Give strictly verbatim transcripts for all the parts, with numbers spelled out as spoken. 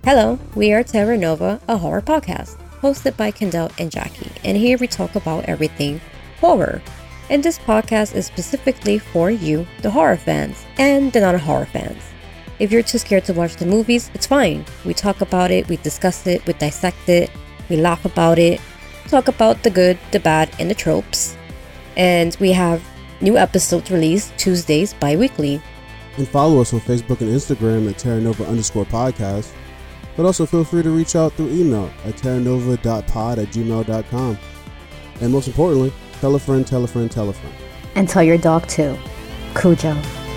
Hello, we are Terra Nova, a horror podcast, hosted by Kendall and Jackie, and here we talk about everything horror. And this podcast is specifically for you, the horror fans, and the non-horror fans. If you're too scared to watch the movies, it's fine. We talk about it, we discuss it, we dissect it, we laugh about it, talk about the good, the bad, and the tropes. And we have new episodes released Tuesdays bi-weekly. And follow us on Facebook and Instagram at terranova underscore podcast. But also feel free to reach out through email at terranova.pod at gmail dot com. And most importantly, tell a friend, tell a friend, tell a friend. And tell your dog too. Cujo.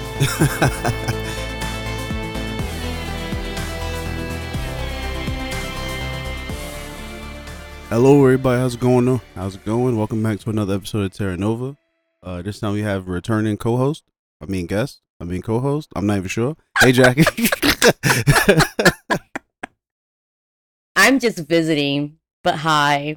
Hello everybody, how's it going though? How's it going? Welcome back to another episode of Terra Nova. Uh, this time we have a returning co-host. I mean guest. I mean co-host. I'm not even sure. Hey Jackie. I'm just visiting, but hi.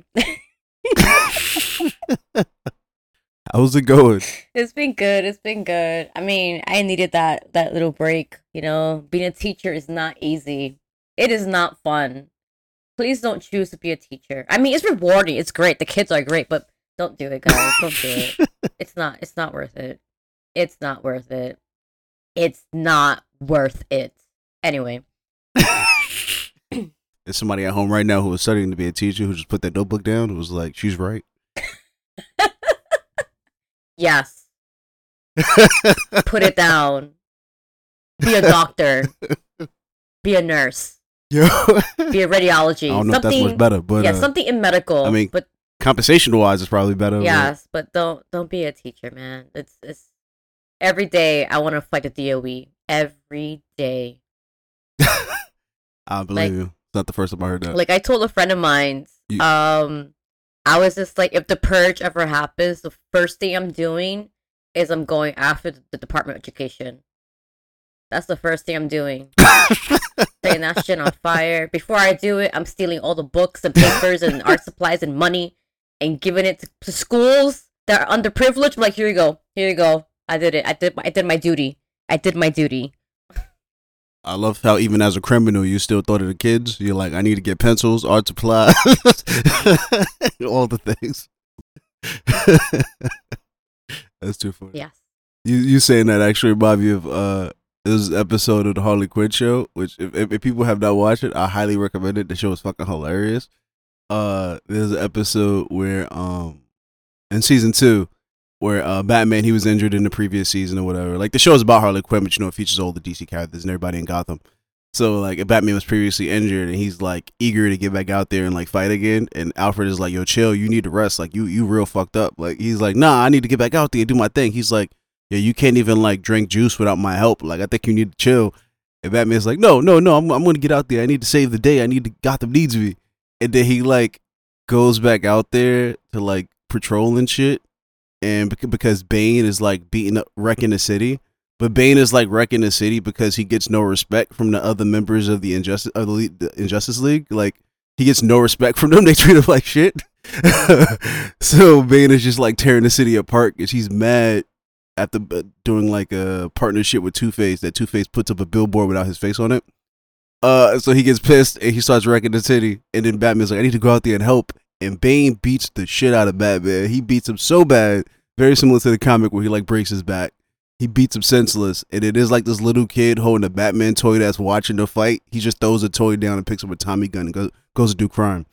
How's it going? It's been good. It's been good. I mean, I needed that that little break. You know, being a teacher is not easy. It is not fun. Please don't choose to be a teacher. I mean, it's rewarding. It's great. The kids are great, but don't do it, guys. Don't do it. It's not. It's not worth it. It's not worth it. It's not worth it. Anyway. There's somebody at home right now who was studying to be a teacher who just put that notebook down and was like, she's right. Yes. Put it down. Be a doctor. Be a nurse. Yo. Be a radiology. I don't know something, if that's much better, but yeah, uh, something in medical. I mean, but compensation wise, it's probably better. yes, but don't don't be a teacher, man. It's it's every day. I want to fight the D O E every day. I believe like, you. It's not the first time I heard that. Like I told a friend of mine, you, um, I was just like, if the purge ever happens, the first thing I'm doing is I'm going after the Department of Education. That's the first thing I'm doing. Setting that shit on fire. Before I do it, I'm stealing all the books and papers and art supplies and money and giving it to, to schools that are underprivileged. I'm like, here you go. Here you go. I did it. I did I did my duty. I did my duty. I love how even as a criminal, you still thought of the kids. You're like, I need to get pencils, art supplies, all the things. That's too funny. Yes. You you saying that actually remind me of uh this episode of the Harley Quinn show, which if, if people have not watched it, I highly recommend it. The show is fucking hilarious. Uh, there's an episode where um in season two where uh Batman, he was injured in the previous season or whatever. Like the show is about Harley Quinn, but you know it features all the D C characters and everybody in Gotham. So like Batman was previously injured and he's like eager to get back out there and like fight again. And Alfred is like, yo, chill, you need to rest. Like you you real fucked up. Like he's like, nah, I need to get back out there and do my thing. He's like, yeah, you can't even like drink juice without my help. Like I think you need to chill. And Batman's like, no, no, no, I'm I'm gonna get out there. I need to save the day. I need to Gotham needs me. And then he like goes back out there to like patrol and shit. And because Bane is like beating up, wrecking the city, but Bane is like wrecking the city because he gets no respect from the other members of the Injustice of the, the Injustice League. Like he gets no respect from them. They treat him like shit. So Bane is just like tearing the city apart because he's mad after doing like a partnership with Two-Face that Two-Face puts up a billboard without his face on it. Uh, so he gets pissed and he starts wrecking the city. And then Batman's like, I need to go out there and help. And Bane beats the shit out of Batman. He beats him so bad, very similar to the comic where he like breaks his back. He beats him senseless. And it is like this little kid holding a Batman toy that's watching the fight. He just throws the toy down and picks up a Tommy gun and goes, goes to do crime.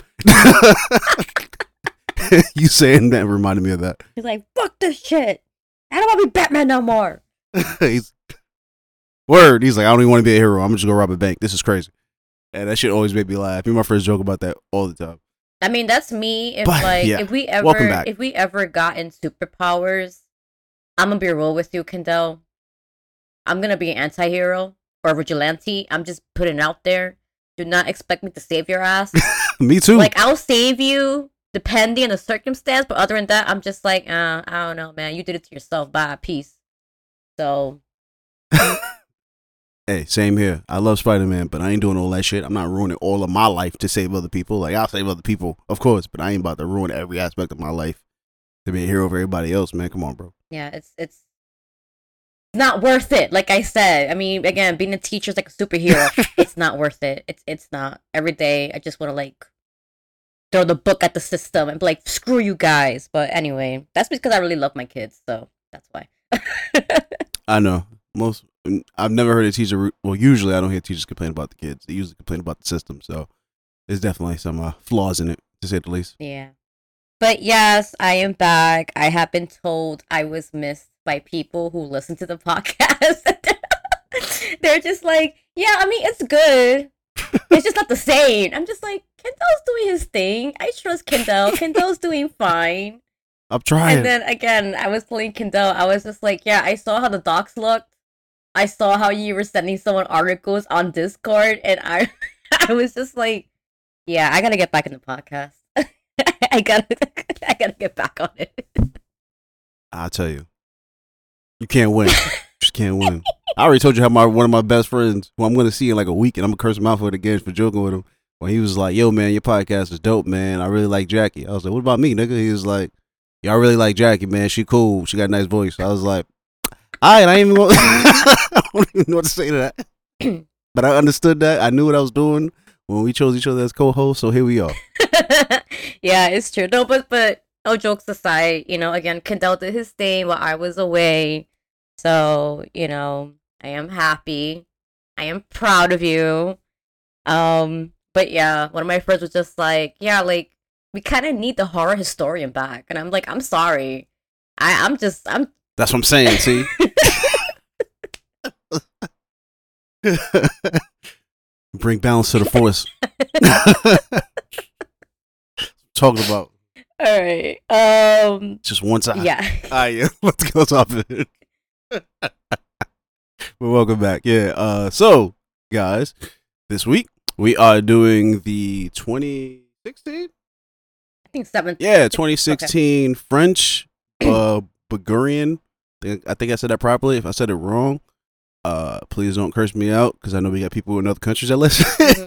You saying that reminded me of that. He's like, fuck this shit. I don't want to be Batman no more. He's word. He's like, I don't even want to be a hero. I'm just gonna rob a bank. This is crazy. And that shit always made me laugh. Me and my friends joke about that all the time. I mean, that's me. If But, like, yeah. if we ever, Welcome back. if we ever got in superpowers, I'm gonna be real with you, Kendall. I'm gonna be an anti-hero or a vigilante. I'm just putting it out there. Do not expect me to save your ass. Me too. Like, I'll save you depending on the circumstance, but other than that, I'm just like, uh, I don't know, man. You did it to yourself. Bye, peace. So. Hey, same here. I love Spider-Man, but I ain't doing all that shit. I'm not ruining all of my life to save other people. Like, I'll save other people, of course, but I ain't about to ruin every aspect of my life to be a hero for everybody else, man. Come on, bro. Yeah, it's it's not worth it. Like I said, I mean, again, being a teacher is like a superhero. It's not worth it. It's it's not. Every day, I just want to like throw the book at the system and be like, screw you guys. But anyway, that's because I really love my kids, so that's why. I know most. I've never heard a teacher. Well, usually I don't hear teachers complain about the kids. They usually complain about the system. So there's definitely some uh, flaws in it, to say the least. Yeah. But yes, I am back. I have been told I was missed by people who listen to the podcast. They're just like, yeah, I mean, it's good. It's just not the same. I'm just like, Kendall's doing his thing. I trust Kendall. Kendall's doing fine. I'm trying. And then again, I was telling Kendall, I was just like, yeah, I saw how the docs looked. I saw how you were sending someone articles on Discord, and I, I was just like, yeah, I gotta get back in the podcast. I gotta, I gotta get back on it. I'll tell you, you can't win. You just can't win. I already told you how my one of my best friends, who I'm gonna see in like a week, and I'm gonna curse him out for it again for joking with him. When he was like, "Yo, man, your podcast is dope, man. I really like Jackie." I was like, "What about me, nigga?" He was like, "Yeah, I really like Jackie, man. She cool. She got a nice voice." I was like, "All right, I ain't even gonna, I don't even know what to say to that." But I understood that. I knew what I was doing when we chose each other as co-hosts. So here we are. Yeah, it's true. No, but but no jokes aside, you know, again, Kendall did his thing while I was away. So, you know, I am happy. I am proud of you. Um, but yeah, one of my friends was just like, yeah, like we kind of need the horror historian back, and I'm like, I'm sorry. I I'm just I'm. That's what I'm saying. See. Bring balance to the force. Talking about. All right. Um. Just one time. Yeah. All right. Yeah. Let's go off it. Well, welcome back. Yeah. Uh. So, guys, this week we are doing the twenty sixteen. I think seventh. Yeah, twenty sixteen okay. French uh Bulgarian. I think I said that properly. If I said it wrong, uh, please don't curse me out because I know we got people in other countries that listen.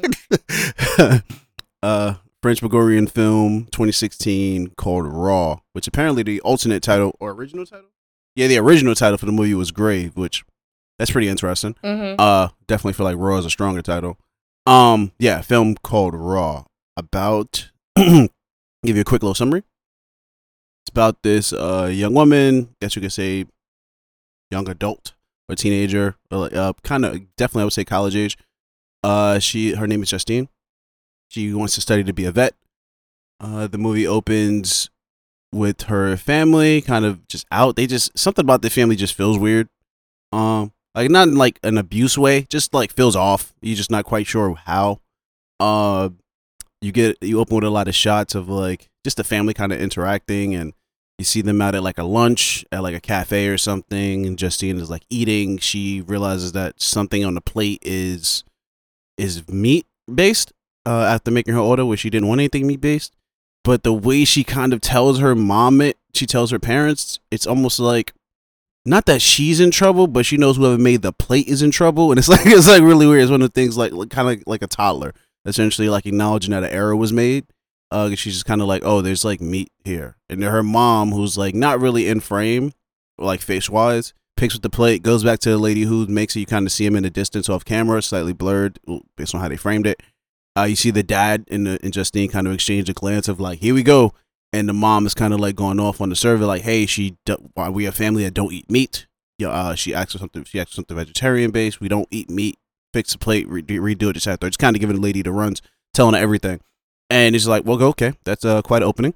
Mm-hmm. uh, French Bulgarian film twenty sixteen called Raw, which apparently the alternate title or original title? Yeah, the original title for the movie was Grave, which that's pretty interesting. Mm-hmm. Uh, definitely feel like Raw is a stronger title. Um, yeah, film called Raw about. Give you a quick little summary. It's about this uh young woman, I guess you could say young adult or teenager, or uh, kind of definitely I would say college age. Uh, she her name is Justine. She wants to study to be a vet. Uh, the movie opens with her family kind of just out. They just something about the family just feels weird. Um, like not in like an abuse way, just like feels off. You're just not quite sure how. Uh, you get you open with a lot of shots of like just the family kind of interacting, and you see them out at like a lunch at like a cafe or something, and Justine is like eating. She realizes that something on the plate is is meat based uh, after making her order, where she didn't want anything meat based. But the way she kind of tells her mom it, she tells her parents, it's almost like not that she's in trouble, but she knows whoever made the plate is in trouble, and it's like it's like really weird. It's one of the things like, like kind of like a toddler, essentially like acknowledging that an error was made. Uh, she's just kind of like, oh, there's like meat here, and her mom, who's like not really in frame, like face wise, picks up the plate, goes back to the lady who makes it. You kind of see him in the distance off camera, slightly blurred based on how they framed it. Uh, you see the dad and, the, and Justine kind of exchange a glance of like, here we go. And the mom is kind of like going off on the survey, like, hey, she, do- we a family that don't eat meat. Yeah, uh, she asked for something, she asked for something vegetarian based. We don't eat meat. Fix the plate, re- redo it, et cetera. Just kind of giving the lady the runs, telling her everything. And it's like, well, okay, that's uh, quite an opening.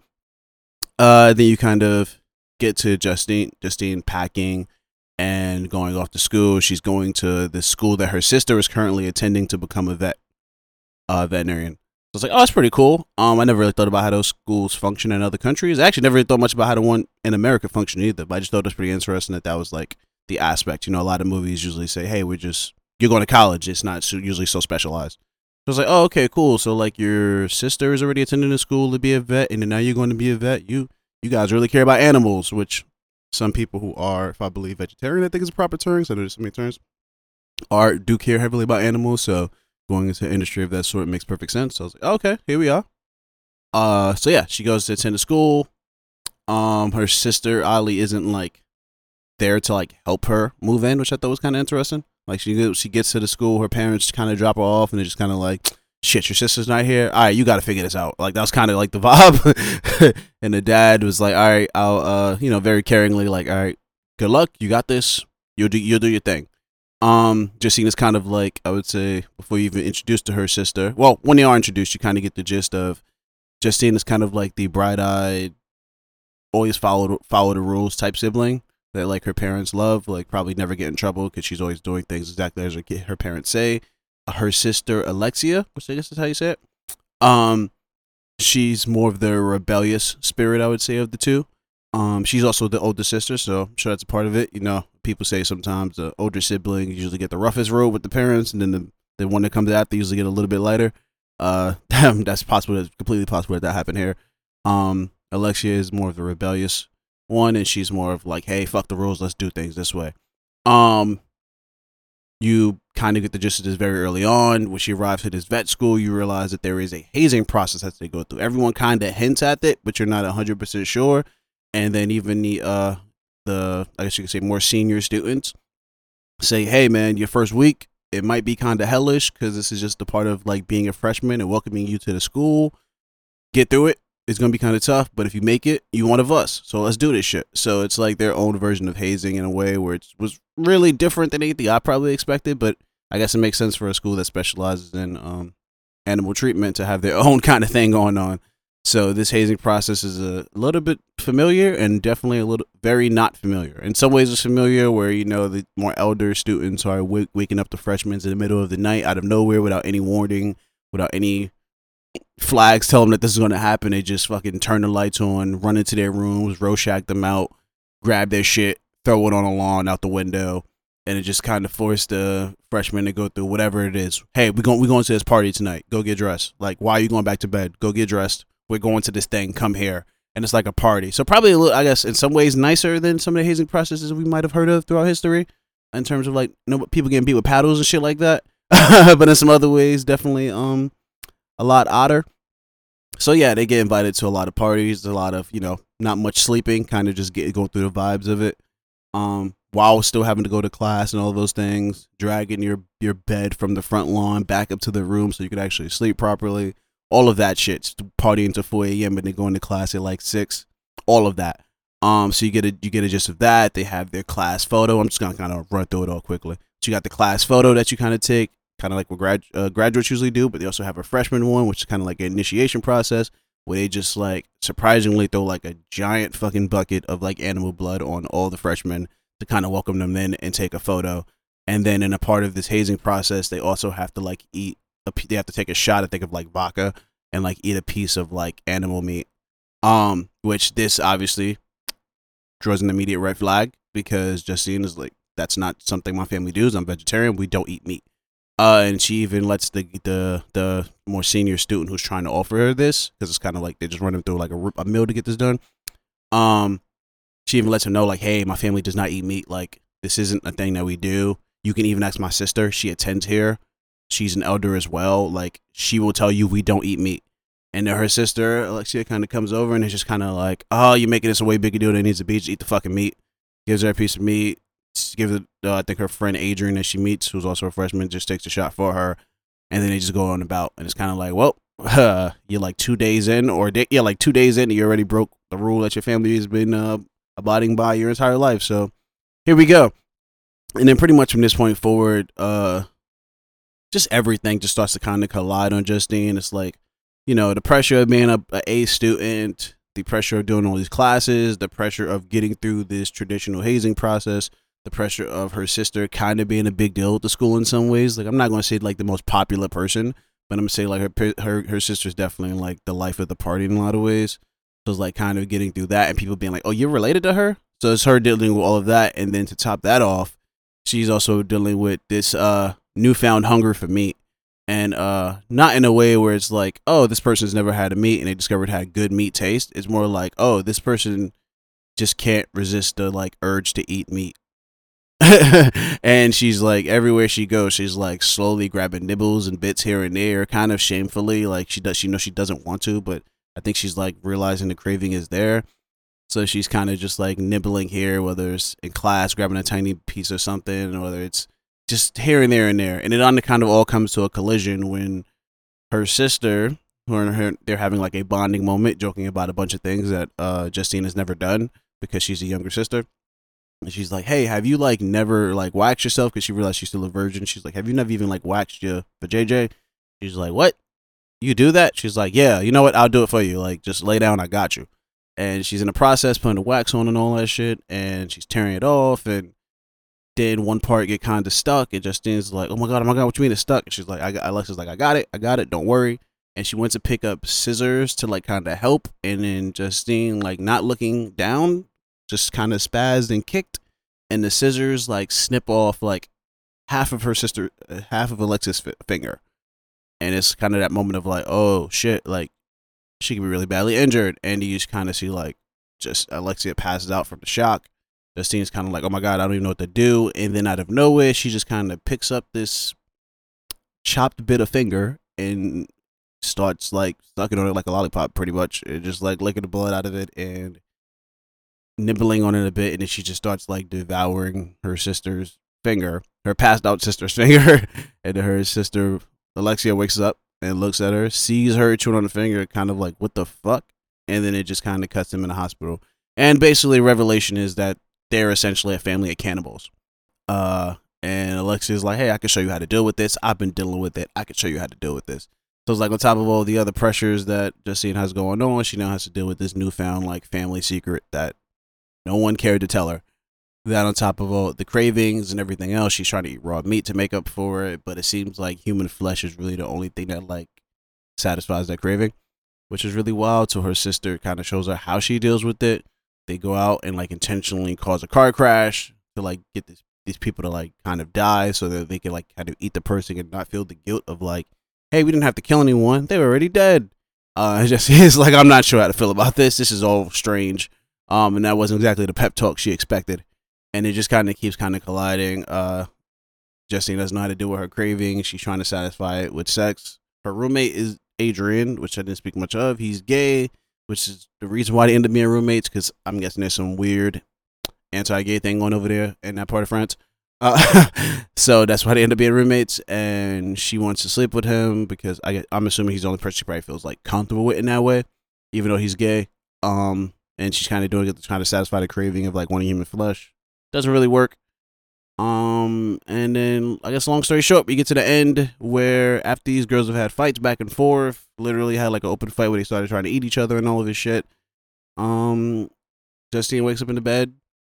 Uh, then you kind of get to Justine, Justine packing and going off to school. She's going to the school that her sister is currently attending to become a vet, uh, veterinarian. So it's like, oh, that's pretty cool. Um, I never really thought about how those schools function in other countries. I actually never really thought much about how the one in America function either. But I just thought it was pretty interesting that that was like the aspect. You know, a lot of movies usually say, hey, we're just, you're going to college. It's not so, usually so specialized. So it's like, oh, okay, cool. So like your sister is already attending a school to be a vet, and then now you're going to be a vet. You you guys really care about animals, which some people who are, if I believe, vegetarian, I think is a proper term. So there's so many terms, are do care heavily about animals. So going into an industry of that sort makes perfect sense. So I was like, okay, here we are. Uh, so yeah, she goes to attend a school. Um, her sister Ali isn't like there to like help her move in, which I thought was kind of interesting. Like she she gets to the school, her parents kind of drop her off, and they're just kind of like, shit, your sister's not here. All right, you got to figure this out. Like that was kind of like the vibe. And the dad was like, all right, I'll uh you know very caringly like, all right, good luck, you got this. You'll do you'll do your thing. Um, just seeing this kind of like, I would say, before you even introduced to her sister. Well, when they are introduced, you kind of get the gist of Justine is kind of like the bright-eyed, always follow follow the rules type sibling that like her parents love, like probably never get in trouble because she's always doing things exactly as her, her parents say. Her sister Alexia, which I guess is how you say it. Um, she's more of the rebellious spirit, I would say, of the two. Um, she's also the older sister, so I'm sure that's a part of it. You know, people say sometimes the older siblings usually get the roughest road with the parents, and then the, the one that comes after usually get a little bit lighter. Uh, that's possible. That's completely possible that that happened here. Um, Alexia is more of the rebellious one, and she's more of like, hey, fuck the rules, let's do things this way. Um, you kind of get the gist of this very early on. When she arrives at this vet school, you realize that there is a hazing process that they go through. Everyone kind of hints at it, but you're not one hundred percent sure. And then even the, uh, the I guess you could say more senior students say, hey, man, your first week, it might be kind of hellish because this is just a part of like being a freshman and welcoming you to the school. Get through it. It's going to be kind of tough, but if you make it, you one of us. So let's do this shit. So it's like their own version of hazing in a way where it was really different than anything I probably expected, but I guess it makes sense for a school that specializes in um, animal treatment to have their own kind of thing going on. So this hazing process is a little bit familiar and definitely a little very not familiar. In some ways it's familiar where, you know, the more elder students are w- waking up the freshmen in the middle of the night out of nowhere without any warning, without any flags tell them that this is going to happen. They just fucking turn the lights on, run into their rooms, Rorschach them out, grab their shit, throw it on the lawn out the window, and it just kind of forced the freshmen to go through whatever it is. Hey, we're going, we're going to this party tonight. Go get dressed. Like, why are you going back to bed? Go get dressed. We're going to this thing. Come here. And it's like a party. So probably, a little, I guess, in some ways nicer than some of the hazing processes we might have heard of throughout history in terms of, like, you know, people getting beat with paddles and shit like that. But in some other ways, definitely um a lot odder. So, yeah, they get invited to a lot of parties, a lot of, you know, not much sleeping, kind of just get going through the vibes of it. Um, while still having to go to class and all of those things, dragging your, your bed from the front lawn back up to the room so you could actually sleep properly. All of that shit, partying to four a.m. and then going to class at like six. All of that. Um, so you get a you get a gist of that. They have their class photo. I'm just gonna kind of run through it all quickly. So you got the class photo that you kind of take, kind of like what grad uh, graduates usually do, but they also have a freshman one, which is kind of like an initiation process where they just like surprisingly throw like a giant fucking bucket of like animal blood on all the freshmen to kind of welcome them in and take a photo. And then in a part of this hazing process, they also have to like eat. They have to take a shot, I think, of like vodka and like eat a piece of like animal meat. Um, which this obviously draws an immediate red flag because Justine is like, that's not something my family does. I'm vegetarian. We don't eat meat. Uh, and she even lets the the the more senior student who's trying to offer her this, because it's kind of like they just run him through like a, a meal to get this done. Um, she even lets him know like, hey, my family does not eat meat. Like, this isn't a thing that we do. You can even ask my sister. She attends here. She's an elder as well. Like, she will tell you we don't eat meat. And then her sister, Alexia, kind of comes over and is just kind of like, oh, you're making this a way bigger deal than it needs to be. Just eat the fucking meat. Gives her a piece of meat. Gives it, uh, I think her friend Adrian that she meets, who's also a freshman, just takes a shot for her. And then they just go on about. And it's kind of like, well, uh, you're like two days in, or day, yeah, like two days in, and you already broke the rule that your family has been uh, abiding by your entire life. So here we go. And then pretty much from this point forward, uh, just everything just starts to kind of collide on Justine. It's like, you know, the pressure of being a, a A student, the pressure of doing all these classes, the pressure of getting through this traditional hazing process, the pressure of her sister kind of being a big deal at the school in some ways. Like, I'm not going to say like the most popular person, but I'm going to say like her, her, her sister's definitely like the life of the party in a lot of ways. So it's like kind of getting through that and people being like, oh, you're related to her? So it's her dealing with all of that. And then to top that off, she's also dealing with this, uh, newfound hunger for meat, and uh not in a way where it's like, oh, this person's never had a meat and they discovered had good meat taste. It's more like, oh, this person just can't resist the like urge to eat meat. And she's like, everywhere she goes, she's like slowly grabbing nibbles and bits here and there, kind of shamefully, like she does she knows she doesn't want to, but I think she's like realizing the craving is there. So she's kind of just like nibbling here, whether it's in class, grabbing a tiny piece or something, or whether it's just here and there and there. And it on kind of all comes to a collision when her sister, her and her, they're having like a bonding moment, joking about a bunch of things that uh, Justine has never done because she's a younger sister. And she's like, hey, have you like never like waxed yourself? Because she realized she's still a virgin. She's like, have you never even like waxed your for J J? She's like, what? You do that? She's like, yeah, you know what? I'll do it for you. Like, just lay down. I got you. And she's in the process putting the wax on and all that shit. And she's tearing it off. And then one part get kind of stuck. And Justine's like, oh my God, oh my God, what you mean it's stuck? And she's like, I got, Alexa's like, I got it. I got it. Don't worry. And she went to pick up scissors to like kind of help. And then Justine, like not looking down, just kind of spazzed and kicked. And the scissors like snip off like half of her sister, uh, half of Alexa's f- finger. And it's kind of that moment of like, oh shit, like she could be really badly injured. And you just kind of see like just Alexia passes out from the shock. Justine's kind of like, oh my God, I don't even know what to do. And then out of nowhere, she just kind of picks up this chopped bit of finger and starts like sucking on it like a lollipop, pretty much. And just like licking the blood out of it and nibbling on it a bit. And then she just starts like devouring her sister's finger, her passed out sister's finger. And then her sister Alexia wakes up and looks at her, sees her chewing on the finger, kind of like, what the fuck? And then it just kind of cuts him in the hospital. And basically, revelation is that they're essentially a family of cannibals. Uh, and Alexia's like, hey, I can show you how to deal with this. I've been dealing with it. I can show you how to deal with this. So it's like on top of all the other pressures that Justine has going on, she now has to deal with this newfound like family secret that no one cared to tell her. That on top of all the cravings and everything else, she's trying to eat raw meat to make up for it. But it seems like human flesh is really the only thing that like satisfies that craving, which is really wild. So her sister kind of shows her how she deals with it. They go out and like intentionally cause a car crash to like get this, these people to like kind of die so that they can like kind of eat the person and not feel the guilt of like, hey, we didn't have to kill anyone. They were already dead. Uh, it just is like, I'm not sure how to feel about this. This is all strange. Um, and that wasn't exactly the pep talk she expected. And it just kind of keeps kind of colliding. Uh, Justine doesn't know how to deal with her craving. She's trying to satisfy it with sex. Her roommate is Adrian, which I didn't speak much of. He's gay, which is the reason why they end up being roommates, because I'm guessing there's some weird anti-gay thing going over there in that part of France. Uh, so that's why they end up being roommates. And she wants to sleep with him because I, I'm assuming he's the only person she probably feels like comfortable with in that way, even though he's gay. Um, and she's kind of doing it to try to satisfy the craving of like wanting human flesh. Doesn't really work. Um, and then I guess long story short, we get to the end where after these girls have had fights back and forth, literally had like an open fight where they started trying to eat each other and all of this shit. Um, Justine wakes up in the bed,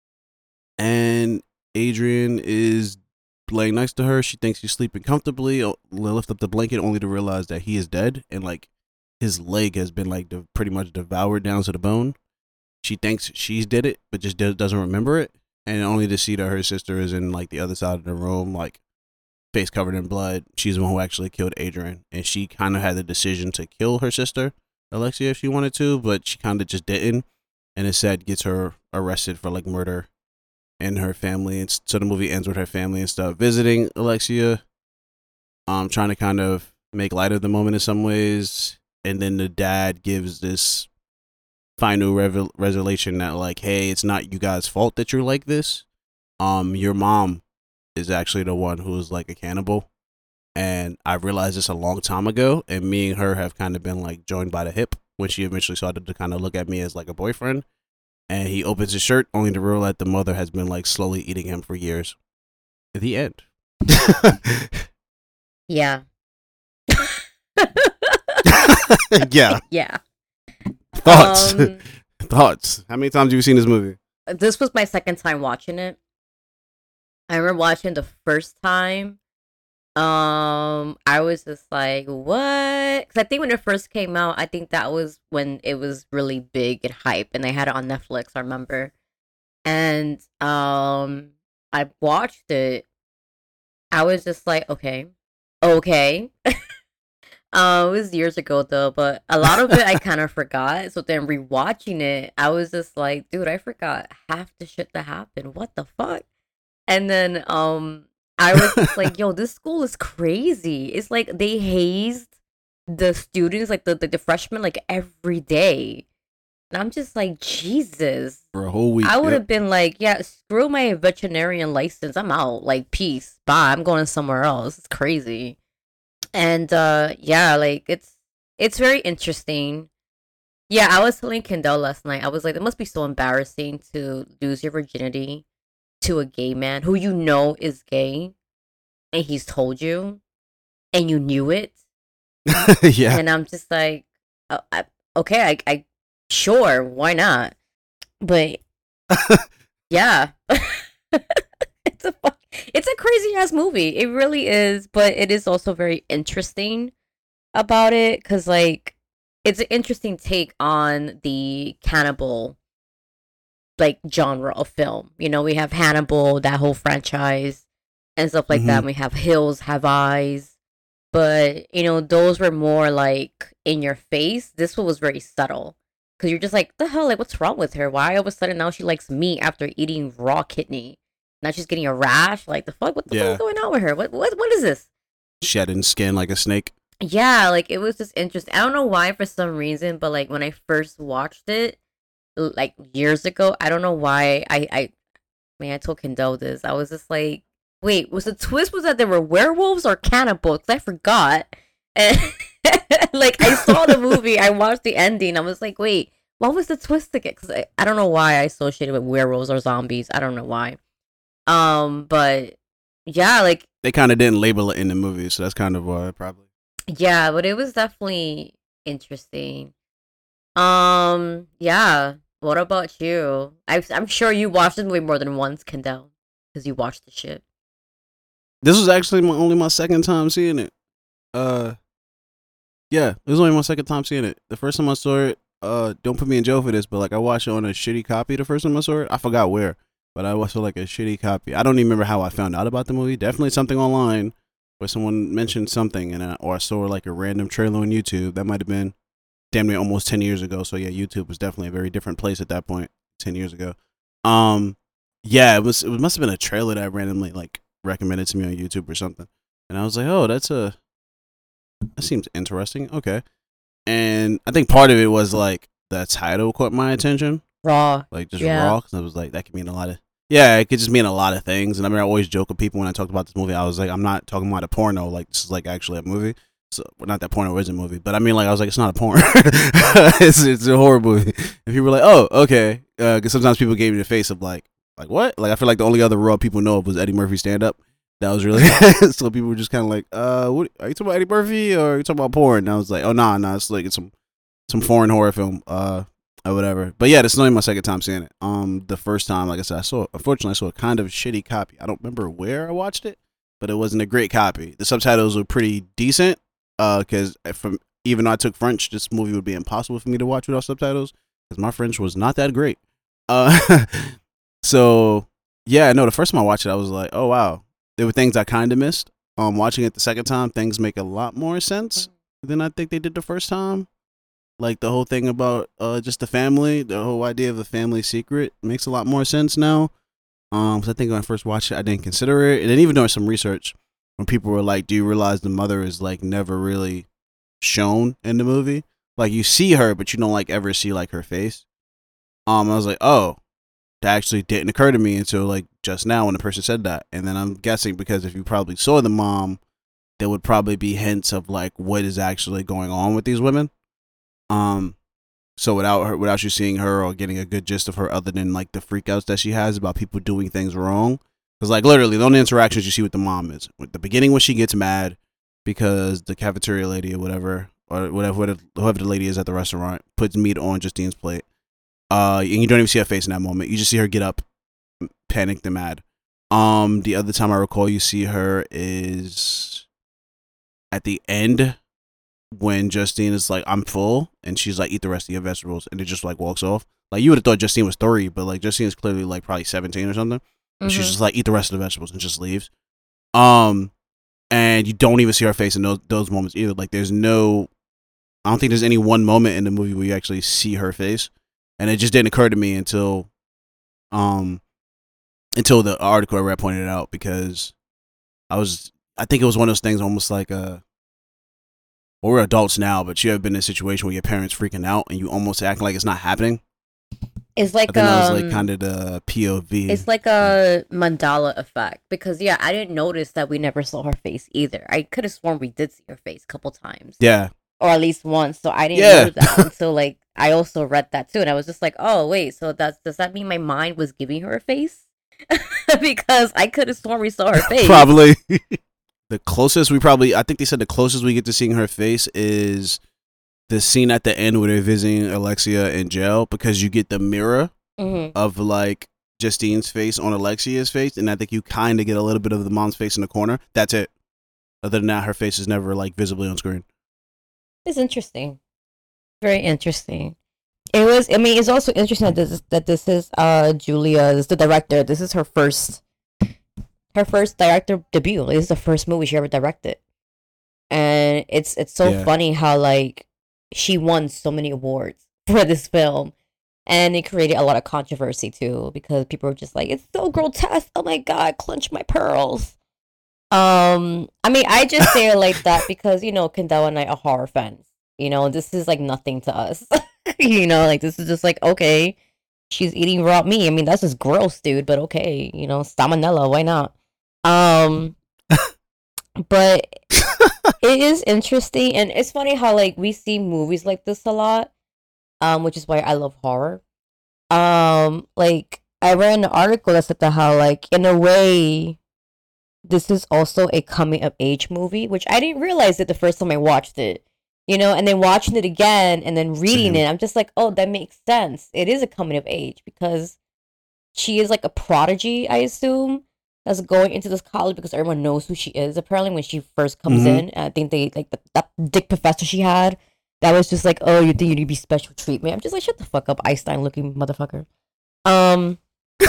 and Adrian is laying next to her. She thinks he's sleeping comfortably. Lift up the blanket only to realize that he is dead, and like his leg has been like de- pretty much devoured down to the bone. She thinks she's did it, but just d- doesn't remember it. And only to see that her sister is in like the other side of the room, like face covered in blood. She's the one who actually killed Adrian. And she kind of had the decision to kill her sister, Alexia, if she wanted to, but she kind of just didn't. And instead gets her arrested for like murder and her family. And so the movie ends with her family and stuff visiting Alexia, um, trying to kind of make light of the moment in some ways. And then the dad gives this final revel- resolution that like, hey, it's not you guys' fault that you're like this. Um, your mom is actually the one who's like a cannibal, and I realized this a long time ago. And me and her have kind of been like joined by the hip when she eventually started to kind of look at me as like a boyfriend. And he opens his shirt only to realize that the mother has been like slowly eating him for years. At the end. Yeah. Yeah. Yeah. Thoughts. Um, Thoughts. How many times have you seen this movie? This was my second time watching it. I remember watching the first time. Um, I was just like, what? Because I think when it first came out, I think that was when it was really big and hype, and they had it on Netflix, I remember. And um, I watched it. I was just like, okay, okay. Uh, it was years ago though, but a lot of it I kind of forgot. So then rewatching it, I was just like, dude, I forgot half the shit that happened. What the fuck? And then um, I was just like, yo, this school is crazy. It's like they hazed the students, like the the, the freshmen, like every day. And I'm just like, Jesus. For a whole week. I would Yep. have been like, yeah, screw my veterinarian license. I'm out. Like, peace. Bye. I'm going somewhere else. It's crazy. And uh yeah, like it's it's very interesting. Yeah, I was telling Kendall last night. I was like, it must be so embarrassing to lose your virginity to a gay man who you know is gay and he's told you and you knew it. Yeah. And I'm just like, oh, I, okay, I, I, sure, why not? But yeah, it's a fuck, it's a crazy ass movie. It really is, but it is also very interesting about it because like it's an interesting take on the cannibal like genre of film. You know, we have Hannibal, that whole franchise, and stuff like that. Mhm. We have Hills Have Eyes, but you know, those were more like in your face. This one was very subtle because you're just like, the hell, like, what's wrong with her? Why all of a sudden now she likes meat after eating raw kidney? Now she's getting a rash. Like the fuck, what the fuck Yeah. is going on with her? What what what is this? Shedding skin like a snake. Yeah, like it was just interesting. I don't know why for some reason, but like when I first watched it, l- like years ago, I don't know why I I man, I told Kendall this. I was just like, wait, was the twist was that there were werewolves or cannibals? 'Cause I forgot. And like I saw the movie, I watched the ending. I was like, wait, what was the twist again? Because I, I don't know why I associated with werewolves or zombies. I don't know why. Um, but yeah, like They kind of didn't label it in the movie, so that's kind of why probably. yeah, but it was definitely interesting. Um, yeah. What about you? I, I'm sure you watched it way more than once, Kendall, because you watched the shit. This was actually my, only my second time seeing it. Uh, yeah, it was only my second time seeing it. The first time I saw it, uh, don't put me in jail for this, but like I watched it on a shitty copy. The first time I saw it, I forgot where, but I watched it like a shitty copy. I don't even remember how I found out about the movie. Definitely something online where someone mentioned something, and I, or I saw like a random trailer on YouTube. That might have been damn near almost ten years ago. So yeah, YouTube was definitely a very different place at that point, ten years ago. Um, yeah, it was. It must have been a trailer that randomly like recommended to me on YouTube or something, and I was like, oh, that's a that seems interesting. Okay, and I think part of it was like the title caught my attention, Raw. like just Yeah. raw, because I was like, that could mean a lot of. Yeah, it could just mean a lot of things. And I mean, I always joke with people when I talked about this movie. I was like, I'm not talking about a porno. Like, this is like actually a movie. So, well, not that porno is a movie, but I mean, like, I was like, it's not a porn. it's, it's a horror movie. And people were like, oh, okay. Because uh, sometimes people gave me the face of like, like what? Like, I feel like the only other raw people know of was Eddie Murphy stand up. That was really so people were just kind of like, uh, what are you talking about, Eddie Murphy, or are you talking about porn? And I was like, oh nah, nah, it's like it's some some foreign horror film, uh, or whatever. But yeah, this is only my second time seeing it. Um, the first time, like I said, I saw, unfortunately, I saw a kind of shitty copy. I don't remember where I watched it, but it wasn't a great copy. The subtitles were pretty decent, uh, because from even though I took French, this movie would be impossible for me to watch without subtitles because my French was not that great. Uh, so yeah, no, the first time I watched it, I was like, oh wow. There were things I kind of missed. Um, watching it the second time, things make a lot more sense than I think they did the first time. Like the whole thing about uh, just the family, the whole idea of the family secret makes a lot more sense now. Um, because I think when I first watched it, I didn't consider it, and then even doing some research, when people were like, "Do you realize the mother is like never really shown in the movie? Like you see her, but you don't like ever see like her face." Um, I was like, "Oh." That actually didn't occur to me until like just now when the person said that. And then I'm guessing because if you probably saw the mom, there would probably be hints of like what is actually going on with these women. Um, so without her, without you seeing her or getting a good gist of her, other than like the freakouts that she has about people doing things wrong, because like literally the only interactions you see with the mom is with the beginning when she gets mad because the cafeteria lady or whatever or whatever whoever the lady is at the restaurant puts meat on Justine's plate. Uh, and you don't even see her face in that moment. You just see her get up, panicked and mad. Um, the other time I recall you see her is at the end when Justine is like, "I'm full," and she's like, "Eat the rest of your vegetables," and it just like walks off. Like you would have thought Justine was three, but like Justine is clearly like probably seventeen or something. And she's just like, "Eat the rest of the vegetables," and just leaves. Um, and you don't even see her face in those those moments either. Like there's no, I don't think there's any one moment in the movie where you actually see her face. And it just didn't occur to me until, um, until the article I read pointed it out because I was, I think it was one of those things almost like a, well, we're adults now, but you have been in a situation where your parents freaking out and you almost acting like it's not happening. It's like I think that was um, like kind of the P O V. it's like a Mandela effect because yeah, I didn't notice that we never saw her face either. I could have sworn we did see her face a couple times. Yeah. Or at least once. So I didn't Yeah. know that until like I also read that too, and I was just like, oh wait, so that's does that mean my mind was giving her a face? Because I could have sworn we saw her face. Probably. The closest we probably, I think they said the closest we get to seeing her face is the scene at the end where they're visiting Alexia in jail, because you get the mirror Mm-hmm. of like Justine's face on Alexia's face, and I think you kind of get a little bit of the mom's face in the corner. That's it. Other than that, her face is never like visibly on screen. It's interesting. Very interesting. It was. I mean, it's also interesting that this is, that this is uh Julia, is the director. This is her first, her first director debut. This is the first movie she ever directed, and it's it's so Yeah. funny how like she won so many awards for this film, and it created a lot of controversy too because people were just like, "It's so grotesque! Oh my god, clench my pearls." Um, I mean, I just say it like that because you know Kendall and I are horror fans. You know, this is like nothing to us. You know, like this is just like, okay, she's eating raw meat. I mean, that's just gross, dude, but okay, you know, salmonella, why not? Um, but it is interesting, and it's funny how like we see movies like this a lot, um, which is why I love horror. Um, like I read an article that said that how like in a way, this is also a coming of age movie, which I didn't realize it the first time I watched it. You know, and then watching it again and then reading Same. it, I'm just like, oh, that makes sense. It is a coming of age because she is like a prodigy, I assume, that's going into this college because everyone knows who she is. Apparently, when she first comes Mhm. in, I think they like the, that dick professor she had. That was just like, oh, you think you need to be special treatment? I'm just like, shut the fuck up, Einstein looking motherfucker. Um,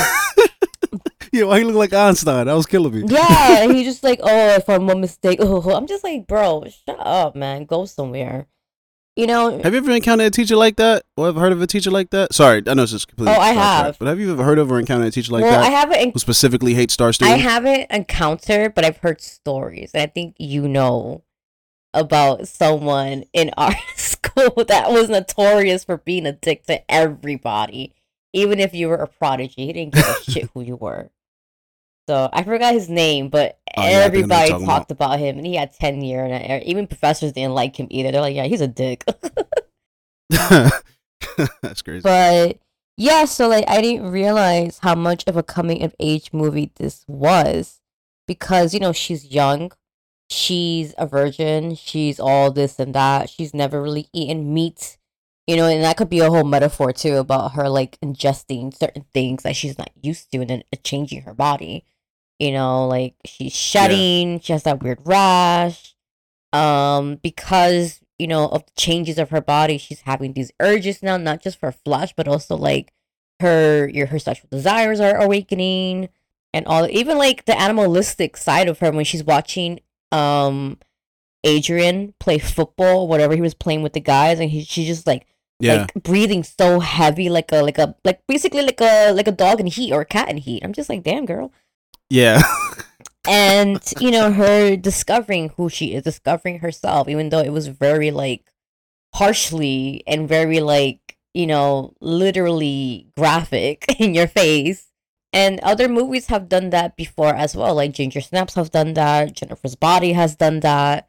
Yeah, why he look like Einstein? That was killing me. yeah, and he just like, oh, if I'm one mistake, oh, I'm just like, bro, shut up, man, go somewhere. You know, Have you ever encountered a teacher like that, or ever heard of a teacher like that? Sorry, I know it's just completely. Oh, I sidetracked, have. But have you ever heard of or encountered a teacher like well, that I haven't. who specifically hates star I students? haven't encountered, but I've heard stories. And I think you know about someone in our school that was notorious for being a dick to everybody, even if you were a prodigy. He didn't give a shit who you were. So I forgot his name, but Oh, yeah, I think I know what you're everybody talking talked about him, and he had tenure, and even professors didn't like him either. They're like, "Yeah, he's a dick." That's crazy. But yeah, so like I didn't realize how much of a coming of age movie this was because you know she's young, she's a virgin, she's all this and that. She's never really eaten meat, you know, and that could be a whole metaphor too about her like ingesting certain things that she's not used to and then it changing her body. You know, like she's shedding, she has that weird rash. Um, because you know of the changes of her body, she's having these urges now, not just for flesh, but also like her your her sexual desires are awakening, and all even like the animalistic side of her when she's watching um Adrian play football, whatever he was playing with the guys, and he she's just like Yeah. like breathing so heavy, like a like a like basically like a like a dog in heat or a cat in heat. I'm just like, damn girl. Yeah. And you know her discovering who she is, discovering herself, even though it was very like harshly and very like you know literally graphic in your face. And other movies have done that before as well, like Ginger Snaps have done that, Jennifer's Body has done that.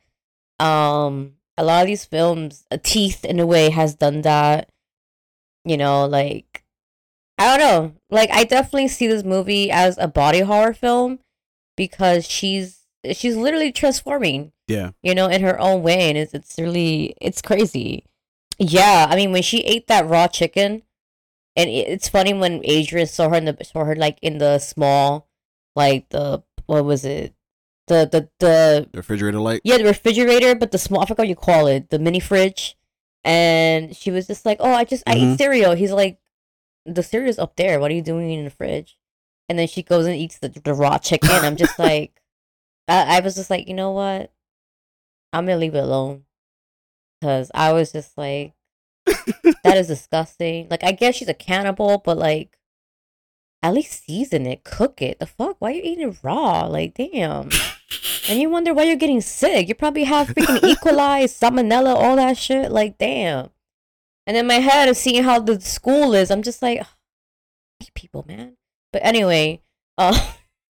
Um a lot of these films, uh, Teeth in a way has done that. You know, like I don't know, like I definitely see this movie as a body horror film because she's she's literally transforming, Yeah. you know, in her own way, and it's it's really it's crazy. Yeah, I mean when she ate that raw chicken, and it, it's funny when Adrian saw her in the saw her like in the small, like the what was it, the the the The refrigerator light. yeah the refrigerator, but the small I forgot what you call it, the mini fridge, and she was just like, oh I just I Mhm. eat cereal. He's like, the cereal's up there. What are you doing in the fridge? And then she goes and eats the, the raw chicken. I'm just like, I, I was just like, you know what? I'm gonna leave it alone because I was just like, that is disgusting. Like, I guess she's a cannibal, but like, at least season it, cook it. The fuck? Why are you eating it raw? Like, damn. And you wonder why you're getting sick. You probably have freaking E. coli, salmonella, all that shit. Like, damn. And in my head of seeing how the school is, I'm just like, people, man. But anyway, uh,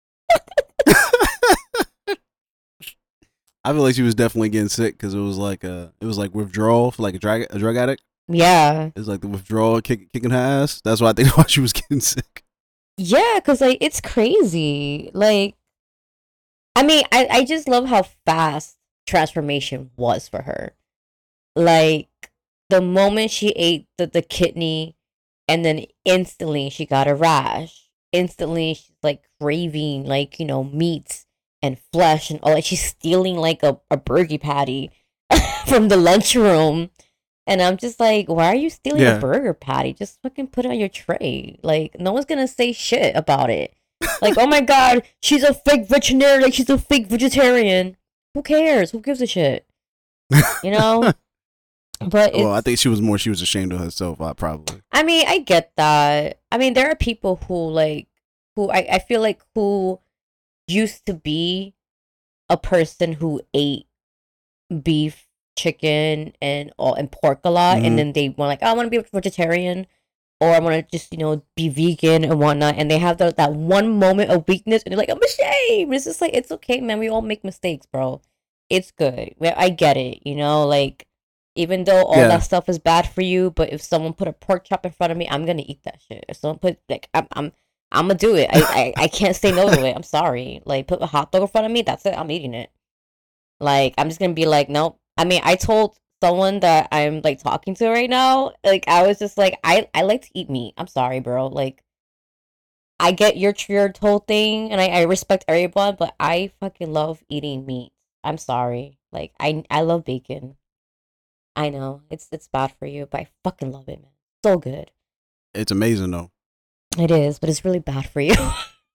I feel like she was definitely getting sick because it was like a, it was like withdrawal for like a drug a drug addict. yeah, It's like the withdrawal kick, kicking her ass. That's why I think why she was getting sick. yeah, cause like it's crazy. Like, I mean, I I just love how fast transformation was for her. Like the moment she ate the the kidney, and then instantly she got a rash. Instantly she's like craving like you know meats and flesh and all. Like she's stealing like a a burger patty from the lunchroom. And I'm just like, why are you stealing Yeah. a burger patty? Just fucking put it on your tray. Like, no one's gonna say shit about it. Like, oh my god, she's a fake veterinarian. Like, she's a fake vegetarian. Who cares? Who gives a shit? You know? But it's, Well, I think she was more. She was ashamed of herself. I probably. I mean, I get that. I mean, there are people who, like, who I, I feel like who used to be a person who ate beef, chicken, and all and pork a lot, Mhm. and then they want like, oh, I want to be a vegetarian, or I want to just you know be vegan and whatnot, and they have the, that one moment of weakness, and they're like, I'm ashamed. It's just like it's okay, man. We all make mistakes, bro. It's good. Well, I get it. You know, like even though all Yeah. that stuff is bad for you, but if someone put a pork chop in front of me, I'm gonna eat that shit. If someone put like, I'm, I'm, I'm gonna do it. I, I, I can't say no to it. I'm sorry. Like, put a hot dog in front of me. That's it. I'm eating it. Like, I'm just gonna be like, nope. I mean, I told someone that I'm like talking to right now. Like, I was just like, I, I like to eat meat. I'm sorry, bro. Like, I get your your whole thing, and I, I respect everyone, but I fucking love eating meat. I'm sorry. Like, I, I love bacon. I know it's it's bad for you, but I fucking love it, man. So good. It's amazing though. It is, but it's really bad for you.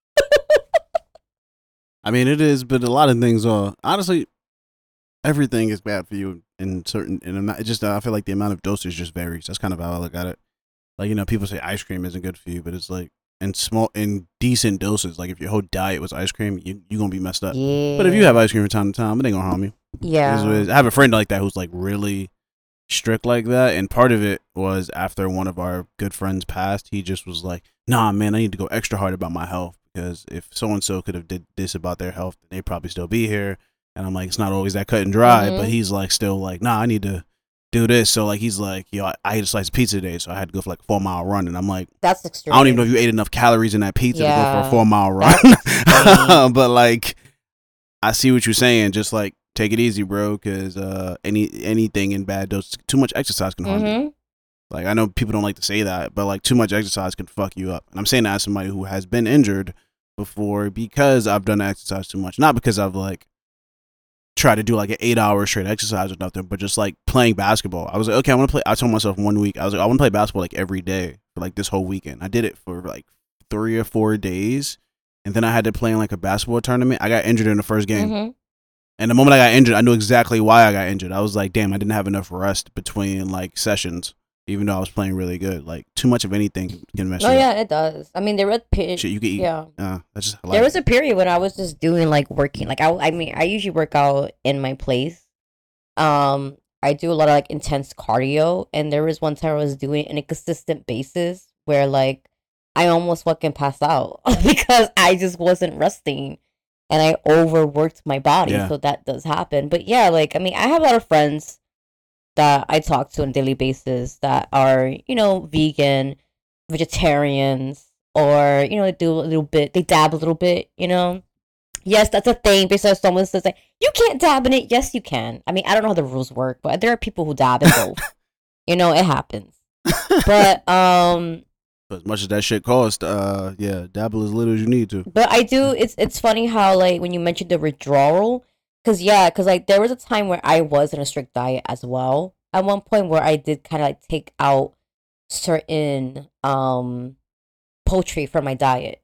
I mean, it is, but a lot of things are honestly. Everything is bad for you in certain, and I'm not. It just uh, I feel like the amount of dosage just varies. That's kind of how I look at it. Like you know, people say ice cream isn't good for you, but it's like in small, in decent doses. Like if your whole diet was ice cream, you you gonna be messed up. Yeah. But if you have ice cream from time to time, it ain't gonna harm you. It is yeah, what it is. I have a friend like that who's like really strict like that, and part of it was after one of our good friends passed. He just was like, "Nah, man, I need to go extra hard about my health because if so and so could have did this about their health, they'd probably still be here." And I'm like, it's not always that cut and dry, Mhm. but he's like, still like, nah, I need to do this. So like, he's like, yo, I, I ate a slice of pizza today, so I had to go for like a four mile run. And I'm like, that's extreme. I don't even know if you ate enough calories in that pizza to go for Yeah, a four mile run. extreme. But like, I see what you're saying. Just like, take it easy, bro, because uh, any anything in bad dose, too much exercise can harm you. Mhm. Like, I know people don't like to say that, but like, too much exercise can fuck you up. And I'm saying that as somebody who has been injured before because I've done exercise too much, not because I've like try to do like an eight hour straight exercise or nothing, but just like playing basketball. I was like, okay, I want to play. I told myself one week, I was like, I want to play basketball like every day for like this whole weekend. I did it for like three or four days. And then I had to play in like a basketball tournament. I got injured in the first game. Mhm. And the moment I got injured, I knew exactly why I got injured. I was like, damn, I didn't have enough rest between like sessions, even though I was playing really good. Like too much of anything can mess Oh you yeah, up. it does. I mean, there was pe- Shit, you can eat. yeah. Uh, that's just There was a period when I was just doing like working. Like I, I mean, I usually work out in my place. Um, I do a lot of like intense cardio, and there was one time I was doing it on a consistent basis where like I almost fucking passed out because I just wasn't resting, and I overworked my body. Yeah. So that does happen. But yeah, like I mean, I have a lot of friends that I talk to on a daily basis that are you know vegan, vegetarians, or you know they do a little bit, they dab a little bit, you know. Yes, that's a thing. Because someone says like you can't dab in it. Yes, you can. I mean, I don't know how the rules work, but there are people who dab in both. You know, it happens. But um, as much as that shit cost, uh, yeah, dabble as little as you need to. but I do. It's it's funny how like when you mentioned the withdrawal, because yeah, because like there was a time where I was in a strict diet as well. At one point where I did kind of like take out certain um poultry from my diet,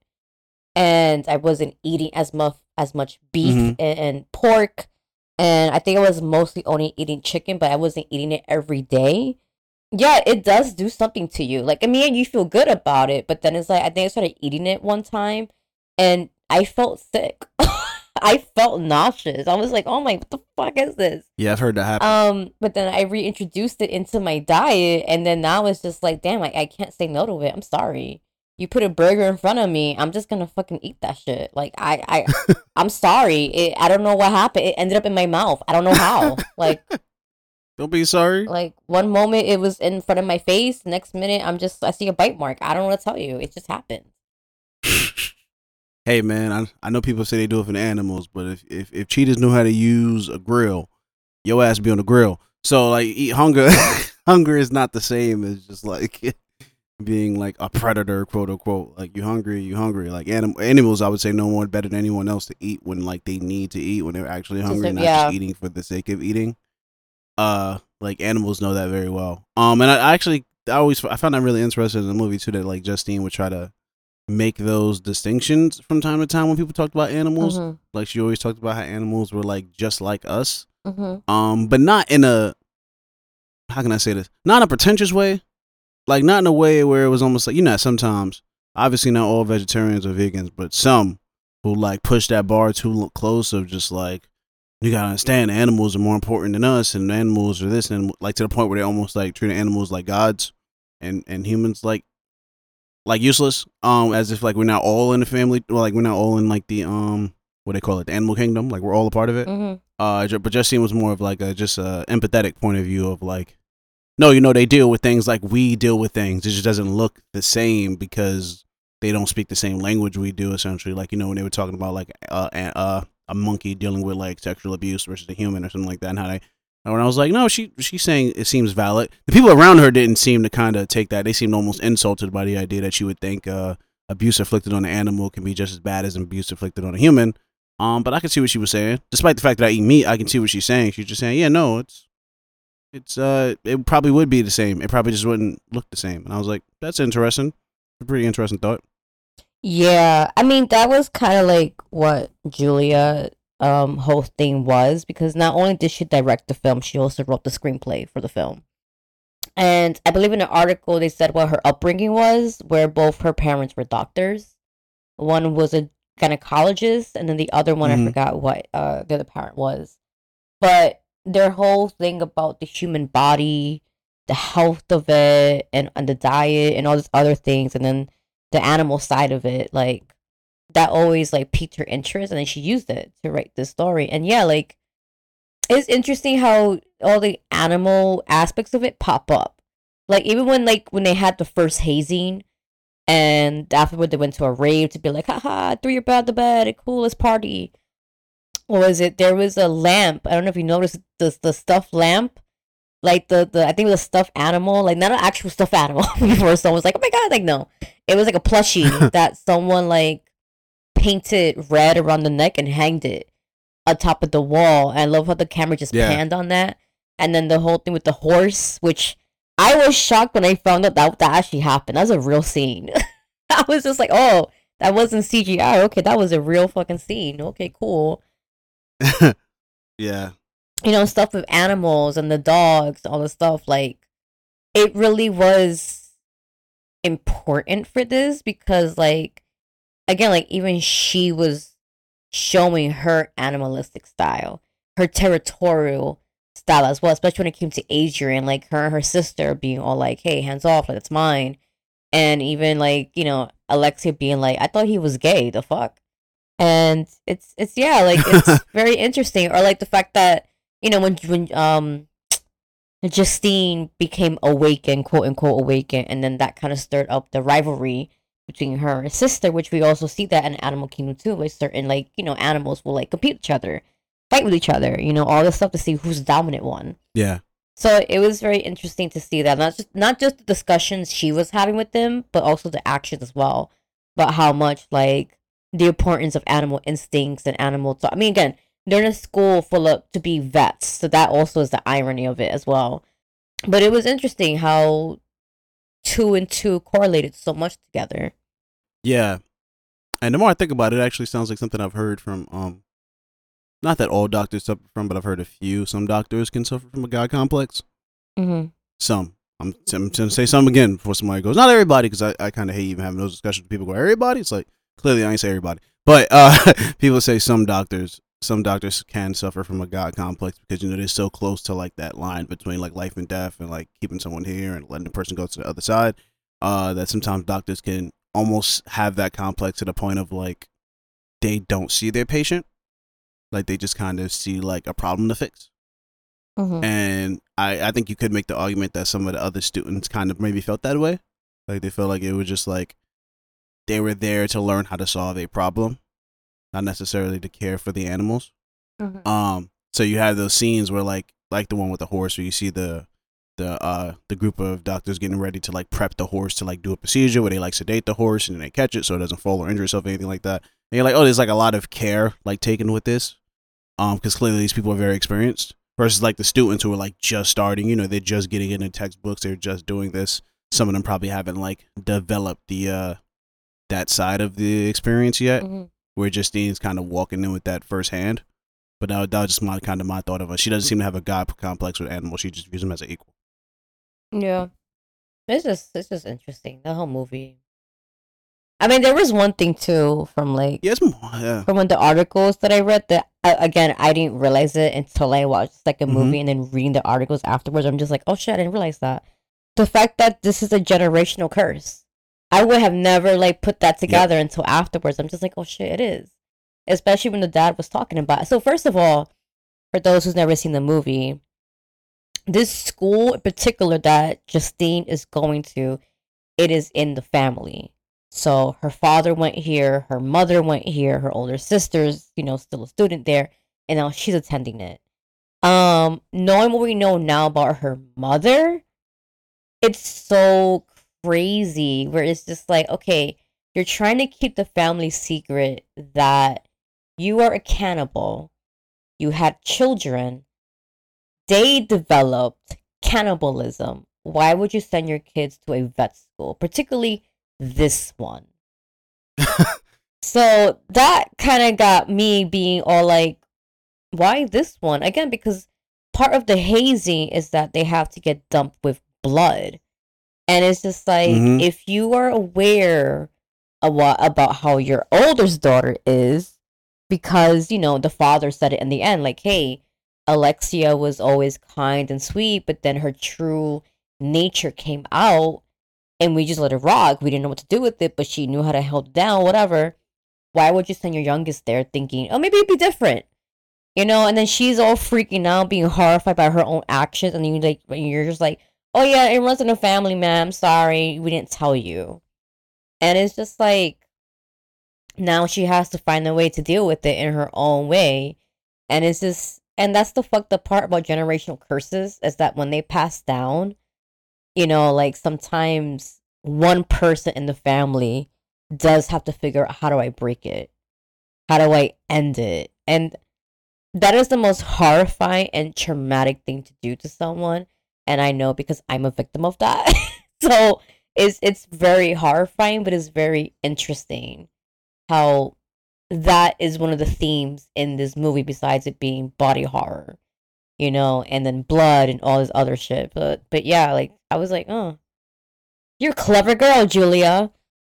and I wasn't eating as much as much beef Mhm. and, and pork, and I think I was mostly only eating chicken, but I wasn't eating it every day. Yeah, it does do something to you. Like I mean, you feel good about it, but then it's like I think I started eating it one time, and I felt sick. I felt nauseous. I was like, oh my, what the fuck is this? Yeah, I've heard that happen. Um, but then I reintroduced it into my diet, and then now it's just like, damn, I, I can't say no to it. I'm sorry. You put a burger in front of me, I'm just gonna fucking eat that shit. Like I, I, I'm sorry. It, I don't know what happened. It ended up in my mouth. I don't know how. Like, don't be sorry. Like one moment it was in front of my face, next minute I'm just I see a bite mark. I don't know what to tell you. It just happened. Hey man, I I know people say they do it for the animals, but if if, if cheetahs knew how to use a grill, your ass be on the grill. So like, eat hunger. Hunger is not the same as just like being like a predator, quote unquote. Like you hungry, you hungry. Like anim- animals, I would say no one better than anyone else to eat when like they need to eat, when they're actually hungry, Just, not yeah. just eating for the sake of eating. Uh, like animals know that very well. Um, and I, I actually I always I found that really interesting in the movie too, that like Justine would try to make those distinctions from time to time when people talked about animals. Mm-hmm. Like she always talked about how animals were like just like us. Mm-hmm. Um, but not in a, how can I say this? Not in a pretentious way. Like not in a way where it was almost like, you know, sometimes, obviously not all vegetarians or vegans, but some who like push that bar too close of just like, you gotta understand animals are more important than us, and animals are this, and like to the point where they almost like treat animals like gods, and, and humans like like useless. Um, as if like we're not all in the family, well, like we're not all in like the um what they call it, the animal kingdom, like we're all a part of it. Mm-hmm. Uh, but Justine was more of like a just a empathetic point of view of like, no, you know, they deal with things like we deal with things. It just doesn't look the same because they don't speak the same language we do. Essentially, like you know when they were talking about like uh uh. a monkey dealing with like sexual abuse versus a human or something like that, and how they, and when I was like, no, she she's saying it seems valid. The people around her didn't seem to kind of take that. They seemed almost insulted by the idea that she would think uh, abuse inflicted on an animal can be just as bad as abuse inflicted on a human. Um, but I can see what she was saying. Despite the fact that I eat meat, I can see what she's saying. She's just saying, yeah, no, it's it's uh, it probably would be the same. It probably just wouldn't look the same. And I was like, that's interesting. A pretty interesting thought. Yeah, I mean that was kind of like what Julia um whole thing was, because not only did she direct the film, she also wrote the screenplay for the film. And I believe in an article they said what her upbringing was, where both her parents were doctors. One was a gynecologist, and then the other one Mhm. I forgot what uh the other parent was. But their whole thing about the human body, the health of it, and, and the diet, and all these other things, and then the animal side of it, like that always like piqued her interest, and then she used it to write this story. And yeah, like it's interesting how all the animal aspects of it pop up. Like even when like when they had the first hazing, and afterward they went to a rave to be like, haha, threw your bed to bed, cool, let's party. What was it? There was a lamp. I don't know if you noticed the the stuffed lamp. Like the, the I think it was a stuffed animal, like not an actual stuffed animal. Before someone was like, "Oh my god!" Like no, it was like a plushie that someone like painted red around the neck and hanged it on top of the wall. And I love how the camera just Yeah. panned on that, and then the whole thing with the horse, which I was shocked when I found out that that actually happened. That was a real scene. I was just like, "Oh, that wasn't C G I. Okay, that was a real fucking scene. Okay, cool." Yeah. You know, stuff with animals and the dogs, all the stuff, like it really was important for this, because like again, like even she was showing her animalistic style, her territorial style as well, especially when it came to Adrian, like her and her sister being all like, hey, hands off, like it's mine. And even like, you know, Alexia being like, I thought he was gay, the fuck. And it's it's yeah, like it's very interesting. Or like the fact that, you know, when when um Justine became awakened, quote unquote awakened, and then that kind of stirred up the rivalry between her and her sister, which we also see that in Animal Kingdom too, where certain like, you know, animals will like compete with each other, fight with each other, you know, all this stuff to see who's the dominant one. Yeah. So it was very interesting to see that, not just not just the discussions she was having with them, but also the actions as well, about how much like the importance of animal instincts and animal. So I mean, again, they're in a school full of to be vets, so that also is the irony of it as well. But it was interesting how two and two correlated so much together. Yeah. And the more I think about it, it actually sounds like something I've heard from, um, not that all doctors suffer from, but I've heard a few. Some doctors can suffer from a God complex. Mm-hmm. Some. I'm, I'm going to say some again before somebody goes, not everybody, because I, I kind of hate even having those discussions with people go, everybody? It's like, clearly I ain't say everybody. But uh, people say some doctors, some doctors can suffer from a God complex because you know they're so close to like that line between like life and death and like keeping someone here and letting the person go to the other side. Uh, that sometimes doctors can almost have that complex to the point of like they don't see their patient, like they just kind of see like a problem to fix. Mm-hmm. And I, I think you could make the argument that some of the other students kind of maybe felt that way. Like they felt like it was just like they were there to learn how to solve a problem, not necessarily to care for the animals. Mm-hmm. Um, so you have those scenes where like like the one with the horse where you see the the uh the group of doctors getting ready to like prep the horse to like do a procedure where they like sedate the horse and then they catch it so it doesn't fall or injure itself or anything like that. And you're like, oh, there's like a lot of care like taken with this. Um, because clearly these people are very experienced. Versus like the students who are like just starting, you know, they're just getting into textbooks, they're just doing this. Some of them probably haven't like developed the uh that side of the experience yet. Mm-hmm. Where Justine's kind of walking in with that firsthand. But that, that was just my kind of my thought of her. She doesn't seem to have a god complex with animals. She just views them as an equal. Yeah, it's just it's just interesting, the whole movie. I mean, there was one thing too from like Yes, yeah. from one of the articles that I read that I, again I didn't realize it until I watched like a Mhm. movie and then reading the articles afterwards. I'm just like, oh shit, I didn't realize that. The fact that this is a generational curse, I would have never like put that together until afterwards. I'm just like, oh shit, it is. Especially when the dad was talking about it. So first of all, for those who's never seen the movie, this school in particular that Justine is going to, it is in the family. So her father went here, her mother went here, her older sister's, you know, still a student there, and now she's attending it. Um, knowing what we know now about her mother, it's so crazy where it's just like, okay, you're trying to keep the family secret that you are a cannibal, you had children, they developed cannibalism. Why would you send your kids to a vet school, particularly this one? So that kind of got me being all like, why this one? Again, because part of the hazing is that they have to get dumped with blood. And it's just like, Mhm. if you are aware of what, about how your oldest daughter is, because, you know, the father said it in the end, like, hey, Alexia was always kind and sweet, but then her true nature came out and we just let it rock. We didn't know what to do with it, but she knew how to hold it down, whatever. Why would you send your youngest there thinking, oh, maybe it'd be different? You know, and then she's all freaking out, being horrified by her own actions, and then you like you're just like, oh yeah, it runs in the family, man. I'm sorry, we didn't tell you. And it's just like now she has to find a way to deal with it in her own way. And it's just and that's the fucked up part about generational curses is that when they pass down, you know, like sometimes one person in the family does have to figure out how do I break it? How do I end it? And that is the most horrifying and traumatic thing to do to someone. And I know because I'm a victim of that. So it's it's very horrifying, but it's very interesting how that is one of the themes in this movie besides it being body horror, you know, and then blood and all this other shit. But but yeah, like I was like, oh, you're a clever girl, Julia.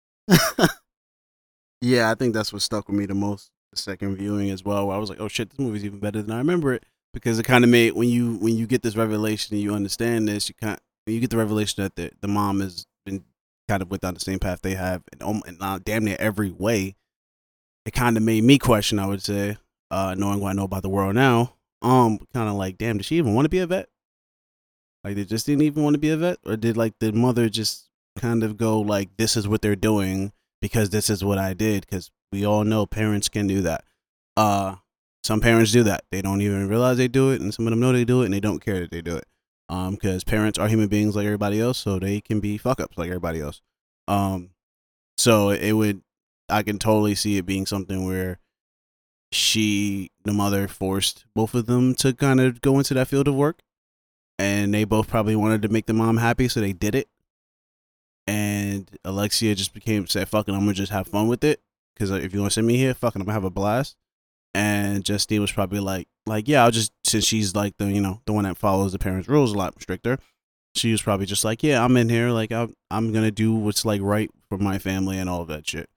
Yeah, I think that's what stuck with me the most. The second viewing as well, where I was like, oh shit, this movie's even better than I remember it, because it kind of made when you when you get this revelation and you understand this, you can't when you get the revelation that the the mom has been kind of went down the same path they have, and, um, and uh, damn near every way. It kind of made me question, I would say, uh, knowing what I know about the world now. Um, kind of like, damn, did she even want to be a vet? Like, they just didn't even want to be a vet, or did like the mother just kind of go like, this is what they're doing because this is what I did? Because we all know parents can do that. Uh, some parents do that. They don't even realize they do it, and some of them know they do it, and they don't care that they do it. Um, because parents are human beings like everybody else, so they can be fuck ups like everybody else. Um, so it would, I can totally see it being something where she, the mother, forced both of them to kind of go into that field of work, and they both probably wanted to make the mom happy, so they did it. And Alexia just became said, "Fuck it, I'm gonna just have fun with it, because if you want to send me here, fucking, I'm gonna have a blast." And Justine was probably like, like, yeah, I'll just, since she's like the, you know, the one that follows the parents' rules a lot stricter, she was probably just like, yeah, I'm in here, like, I'm, I'm gonna do what's like right for my family and all of that shit.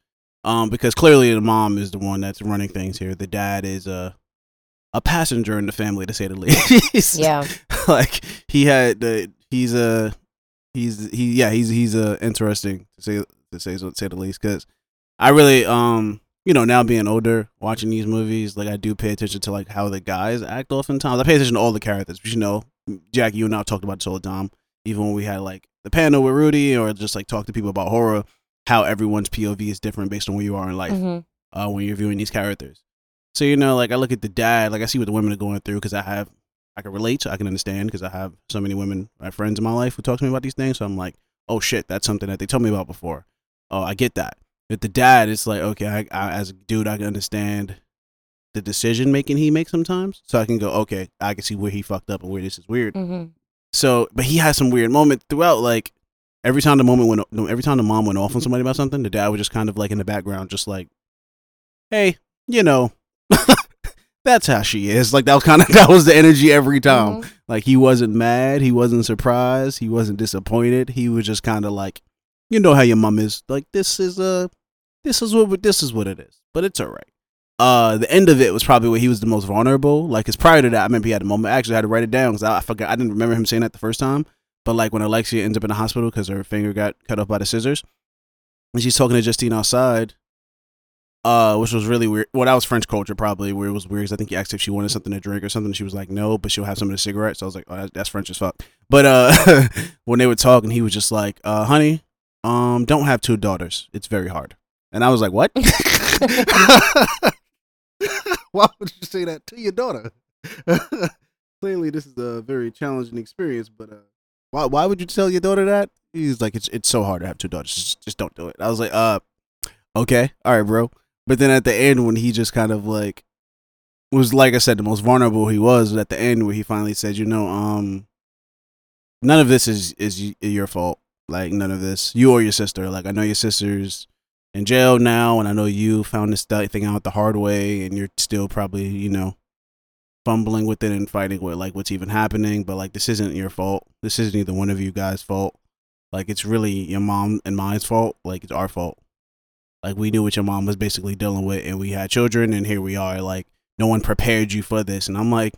Um, because clearly the mom is the one that's running things here. The dad is a a passenger in the family, to say the least. Yeah. Like he had the he's a he's he yeah he's he's a interesting to say to say to say the least, because I really um you know, now being older, watching these movies, like I do pay attention to like how the guys act oftentimes. I pay attention to all the characters, but you know, Jackie, you and I talked about this all the time, even when we had like the panel with Rudy or just like talk to people about horror, how everyone's P O V is different based on where you are in life mm-hmm. uh, when you're viewing these characters. So, you know, like I look at the dad, like I see what the women are going through because I have, I can relate, so I can understand because I have so many women, my friends in my life who talk to me about these things. So I'm like, oh shit, that's something that they told me about before. Oh, I get that. With the dad, it's like, okay, I, I, as a dude, I can understand the decision making he makes sometimes. So I can go, okay, I can see where he fucked up and where this is weird. Mm-hmm. So, but he has some weird moments throughout. Like every time the moment went, every time the mom went off on somebody about something, the dad was just kind of like in the background, just like, hey, you know, that's how she is. Like that was kind of that was the energy every time. Mm-hmm. Like he wasn't mad, he wasn't surprised, he wasn't disappointed. He was just kind of like, you know how your mom is. Like this is uh this is what this is what it is. But it's all right. Uh, the end of it was probably where he was the most vulnerable. Like, cause prior to that, I remember he had a moment. I actually had to write it down because I, I forgot. I didn't remember him saying that the first time. But like when Alexia ends up in the hospital because her finger got cut off by the scissors, and she's talking to Justine outside, uh, which was really weird. Well, that was French culture probably, where it was weird. Cause I think he asked if she wanted something to drink or something. She was like, no, but she'll have some of the cigarettes. So I was like, oh, that, that's French as fuck. But uh, when they were talking, he was just like, uh, honey, um, don't have two daughters. It's very hard. And I was like, what? Why would you say that to your daughter? Clearly, this is a very challenging experience, but uh, why why would you tell your daughter that? He's like, it's it's so hard to have two daughters. Just, just don't do it. I was like, uh, okay, all right, bro. But then at the end, when he just kind of like was, like I said, the most vulnerable he was at the end, where he finally said, you know, um, none of this is is your fault. Like none of this, you or your sister. Like I know your sister's in jail now, and I know you found this thing out the hard way, and you're still probably, you know, fumbling with it and fighting with like what's even happening. But like, this isn't your fault. This isn't either one of you guys' fault. Like, it's really your mom and mine's fault. Like, it's our fault. Like, we knew what your mom was basically dealing with, and we had children, and here we are. Like, no one prepared you for this, and I'm like,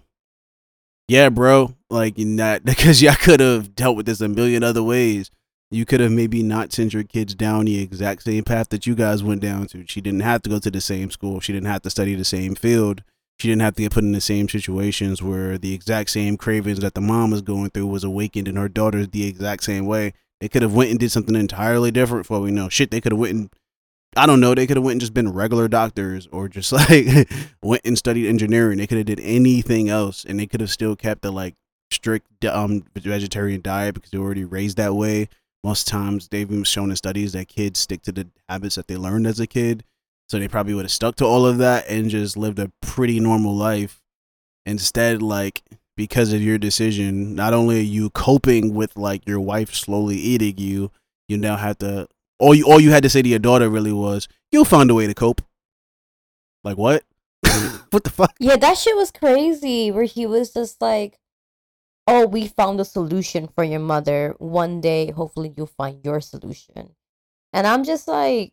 yeah, bro. Like, not because y'all could have dealt with this a million other ways. You could have maybe not sent your kids down the exact same path that you guys went down to. She didn't have to go to the same school. She didn't have to study the same field. She didn't have to get put in the same situations where the exact same cravings that the mom was going through was awakened in her daughter the exact same way. They could have went and did something entirely different for all we know. Shit, they could have went and, I don't know, they could have went and just been regular doctors or just like went and studied engineering. They could have did anything else, and they could have still kept the like strict um vegetarian diet because they were already raised that way. Most times they've been shown in studies that kids stick to the habits that they learned as a kid. So they probably would have stuck to all of that and just lived a pretty normal life. Instead, like, because of your decision, not only are you coping with like your wife slowly eating you, you now have to, all you, all you had to say to your daughter really was, you'll find a way to cope. Like, what? What the fuck? Yeah, that shit was crazy where he was just like, oh, we found a solution for your mother. One day, hopefully you'll find your solution. And I'm just like,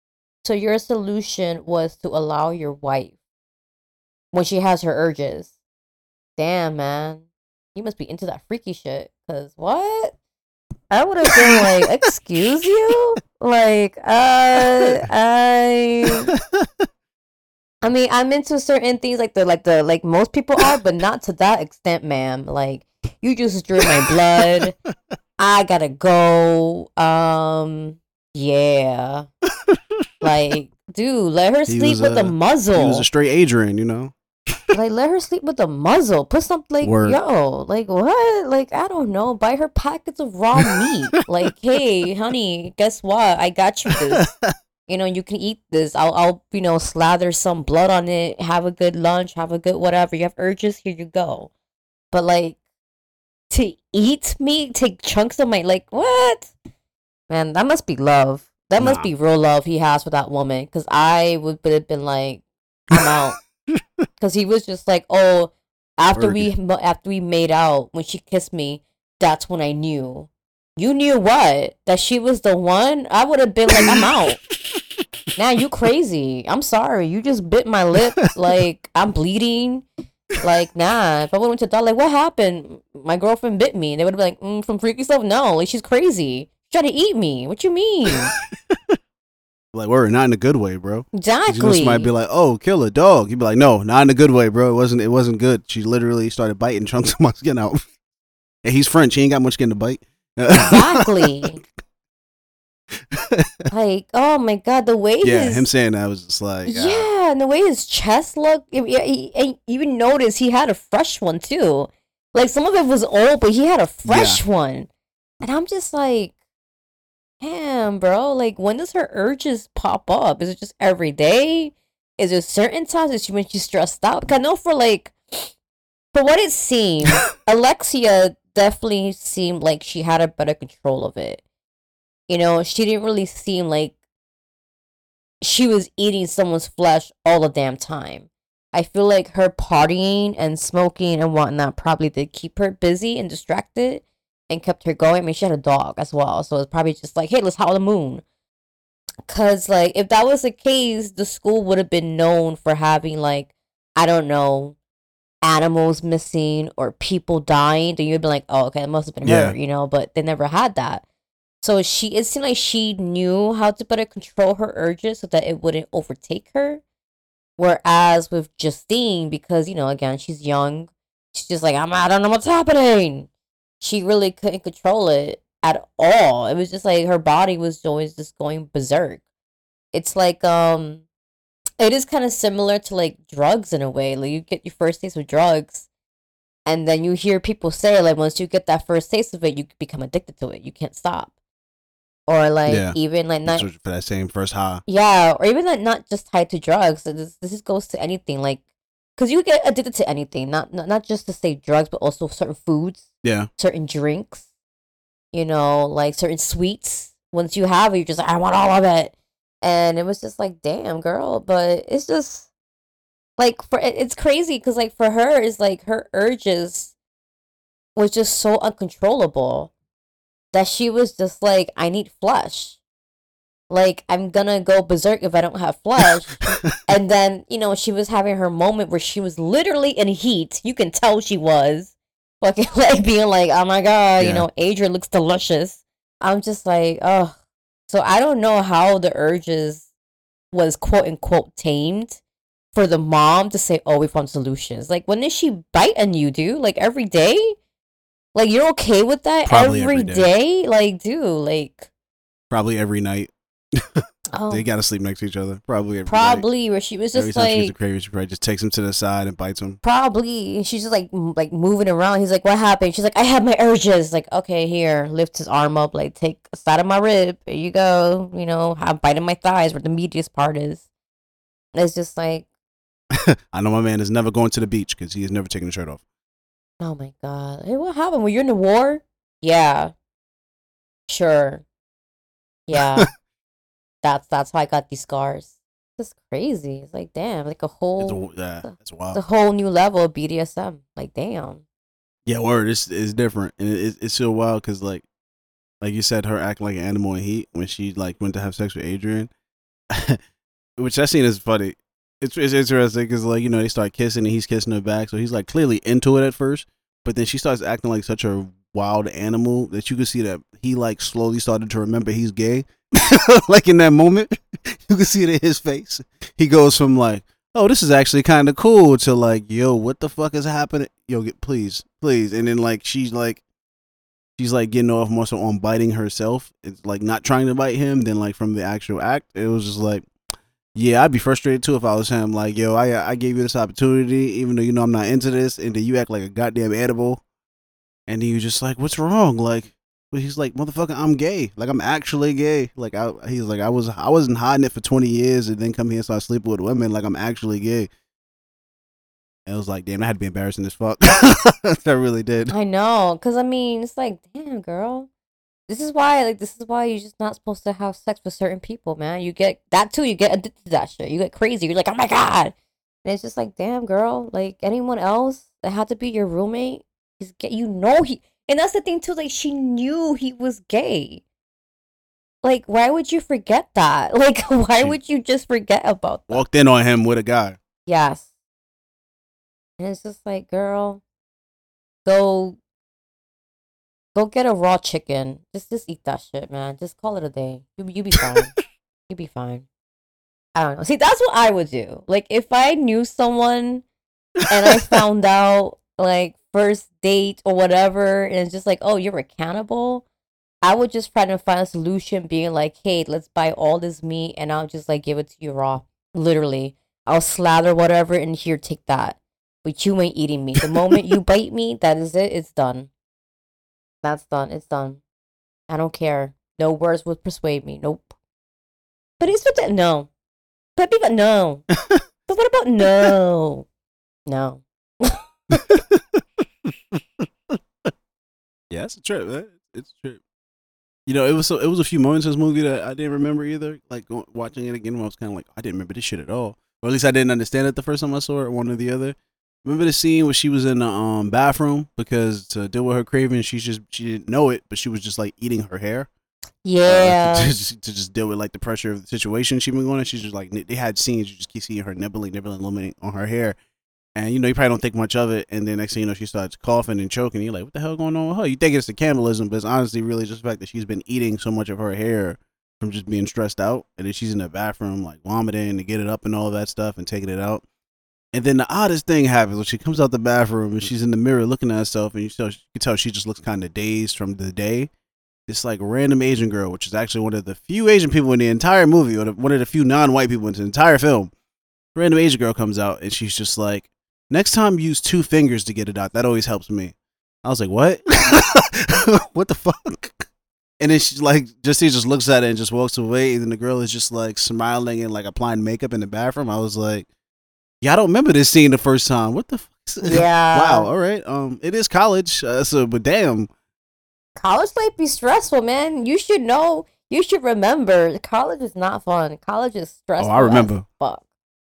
so your solution was to allow your wife, when she has her urges. Damn, man. You must be into that freaky shit. Because what? I would have been like, excuse you? Like, uh, I... I mean, I'm into certain things like the, like the, like most people are, but not to that extent, ma'am. Like, you just drew my blood. I gotta go. Um, yeah. Like, dude, let her He sleep was with a- a muzzle. He was a straight Adrian, you know? Like, let her sleep with a muzzle. Put something like, Word. yo, like what? Like, I don't know. Buy her packets of raw meat. Like, hey, honey, guess what? I got you this. You know, you can eat this. I'll, I'll, you know, slather some blood on it. Have a good lunch. Have a good whatever. You have urges. Here you go. But like, to eat meat, take chunks of my, like, what? Man, that must be love. That must Nah. be real love he has for that woman. Because I would have been like, I'm out. Because he was just like, oh, after Word. we after we made out, when she kissed me, that's when I knew. You knew what? That she was the one? I would have been like, I'm out. Now you crazy. I'm sorry. You just bit my lip. Like, I'm bleeding. Like, nah. If I went to the doctor, like, what happened? My girlfriend bit me. They would be like, mm, from freaky stuff? No. Like, she's crazy. She's trying to eat me. What you mean? Like, we're not in a good way, bro. Exactly. You know, somebody be like, "Oh, kill a dog." You'd be like, "No, not in a good way, bro. It wasn't. It wasn't good." She literally started biting chunks of my skin out. And he's French. He ain't got much skin to bite. Exactly. Like, oh my god, the way yeah, his him saying that was just like, yeah, uh, and the way his chest looked. Yeah, he, he, even noticed he had a fresh one too. Like some of it was old, but he had a fresh Yeah. one, and I'm just like, damn, bro. Like, when does her urges pop up? Is it just every day? Is it certain times? Is she when she's stressed out? Because I know for like, for what it seemed, Alexia definitely seemed like she had a better control of it. You know, she didn't really seem like she was eating someone's flesh all the damn time. I feel like her partying and smoking and whatnot probably did keep her busy and distracted and kept her going. I mean, she had a dog as well, so it's probably just like, hey, let's howl the moon. Cause like, if that was the case, the school would have been known for having like, I don't know, animals missing or people dying. Then you'd be like, oh, okay, it must have been Yeah. her, you know. But they never had that. So she, it seemed like she knew how to better control her urges so that it wouldn't overtake her. Whereas with Justine, because, you know, again, she's young, she's just like, I'm, I don't know what's happening. She really couldn't control it at all. It was just like her body was always just going berserk. It's like, um, it is kind of similar to like drugs in a way. Like you get your first taste of drugs, and then you hear people say, like, once you get that first taste of it, you become addicted to it. You can't stop. Or like Yeah. even like not searching for that same first high. yeah, or even like not just tied to drugs. So this this is goes to anything like because you get addicted to anything, not, not not just to say drugs, but also certain foods, Yeah. certain drinks, you know, like certain sweets. Once you have it, you're just like, I want all of it. And it was just like, damn, girl. But it's just like for it- it's crazy because like for her, it's like her urges was just so uncontrollable that she was just like, I need flesh. Like, I'm gonna go berserk if I don't have flesh. And then, you know, she was having her moment where she was literally in heat. You can tell she was. Fucking, like, being like, oh my god, you Yeah. know, Adrian looks delicious. I'm just like, oh. So I don't know how the urges was quote unquote tamed for the mom to say, oh, we found solutions. Like, when is she biting you, dude? Like, every day? Like, you're okay with that Probably every every day? day. Like, dude, like, Probably every night. oh, They gotta sleep next to each other. Probably every night. probably where she was Every just time she gets a like, craving, she probably just takes him to the side and bites him. probably, and she's just like, m- like moving around. He's like, what happened? She's like, I have my urges. Like, okay, here, lift his arm up, like, take a side of my rib. Here you go. You know, I'm biting my thighs where the meatiest part is. And it's just like, I know my man is never going to the beach because he has never taken the shirt off. oh my god, hey, what happened? Were you in the war? Yeah, sure, yeah. that's that's how I got these scars. It's crazy. It's like, damn, like a It's, whole, a, yeah, that's it's a wild. whole new level of B D S M. Like, damn. Yeah, word. It's it's different, and it, it's so wild because like, like you said, her acting like an animal in heat when she like went to have sex with Adrian, which that scene is funny. It's it's interesting because like you know they start kissing and he's kissing her back, so he's like clearly into it at first, but then she starts acting like such a wild animal that you can see that he like slowly started to remember he's gay. Like in that moment, you can see it in his face. He goes from like, "Oh, this is actually kind of cool," to like, "Yo, what the fuck is happening? Yo, get, please, please." And then like she's like, she's like getting off more so on biting herself. It's like not trying to bite him. Then like from the actual act, it was just like, yeah, I'd be frustrated too if I was him. Like, yo, I I gave you this opportunity, even though you know I'm not into this, and then you act like a goddamn animal. And then you just like, what's wrong? Like, but he's like, motherfucker, I'm gay. Like, I'm actually gay. Like, I he's like, I was I wasn't hiding it for twenty years and then come here and start sleeping with women. Like, I'm actually gay. And it was like, damn, that had to be embarrassing as fuck. That really did. I know, cause I mean, it's like, damn, girl. This is why, like, this is why you're just not supposed to have sex with certain people, man. You get that too. You get addicted to that shit. You get crazy. You're like, oh my god. And it's just like, damn, girl. Like anyone else that had to be your roommate, he's gay. You know he, and that's the thing too. Like she knew he was gay. Like, why would you forget that? Like, why She would you just forget about that? walked in on him with a guy. Yes. And it's just like, girl, go go get a raw chicken. Just just eat that shit, man. Just call it a day. You you be fine. You be fine. I don't know. See, that's what I would do. Like, if I knew someone and I found out, like, first date or whatever, and it's just like, oh, you're a cannibal, I would just try to find a solution, being like, hey, let's buy all this meat and I'll just like give it to you raw. Literally. I'll slather whatever and here, take that. But you ain't eating me. The moment you bite me, that is it. It's done. That's done. It's done. I don't care. No words would persuade me. Nope. But it's what that no. But people no. But what about no? No. Yeah, it's a trip. Man. It's a trip. You know, it was so, it was a few moments in this movie that I didn't remember either. Like go, watching it again, I was kind of like, I didn't remember this shit at all, or at least I didn't understand it the first time I saw it, one or the other. Remember the scene where she was in the um bathroom because to deal with her craving, she's just she didn't know it, but she was just like eating her hair. Yeah. Uh, to, just, to just deal with like the pressure of the situation she been going. She's just like they had scenes you just keep seeing her nibbling, nibbling, nibbling on her hair. And, you know, you probably don't think much of it. And then next thing you know, she starts coughing and choking. You're like, what the hell going on with her? You think it's the cannibalism, but it's honestly really just the fact that she's been eating so much of her hair from just being stressed out. And then she's in the bathroom, like, vomiting to get it up and all that stuff and taking it out. And then the oddest thing happens when she comes out the bathroom and she's in the mirror looking at herself. And you, tell, you can tell she just looks kind of dazed from the day. This, like, random Asian girl, which is actually one of the few Asian people in the entire movie, or the, one of the few non-white people in the entire film. Random Asian girl comes out and she's just like, next time, use two fingers to get it out. That always helps me. I was like, what? What the fuck? And then she like just he just looks at it and just walks away. And then the girl is just like smiling and like applying makeup in the bathroom. I was like, yeah, I don't remember this scene the first time. What the fuck? Yeah. Wow. All right. Um, it is college. Uh, so, but damn. College might be stressful, man. You should know. You should remember. College is not fun. College is stressful. Oh, I remember. Fuck.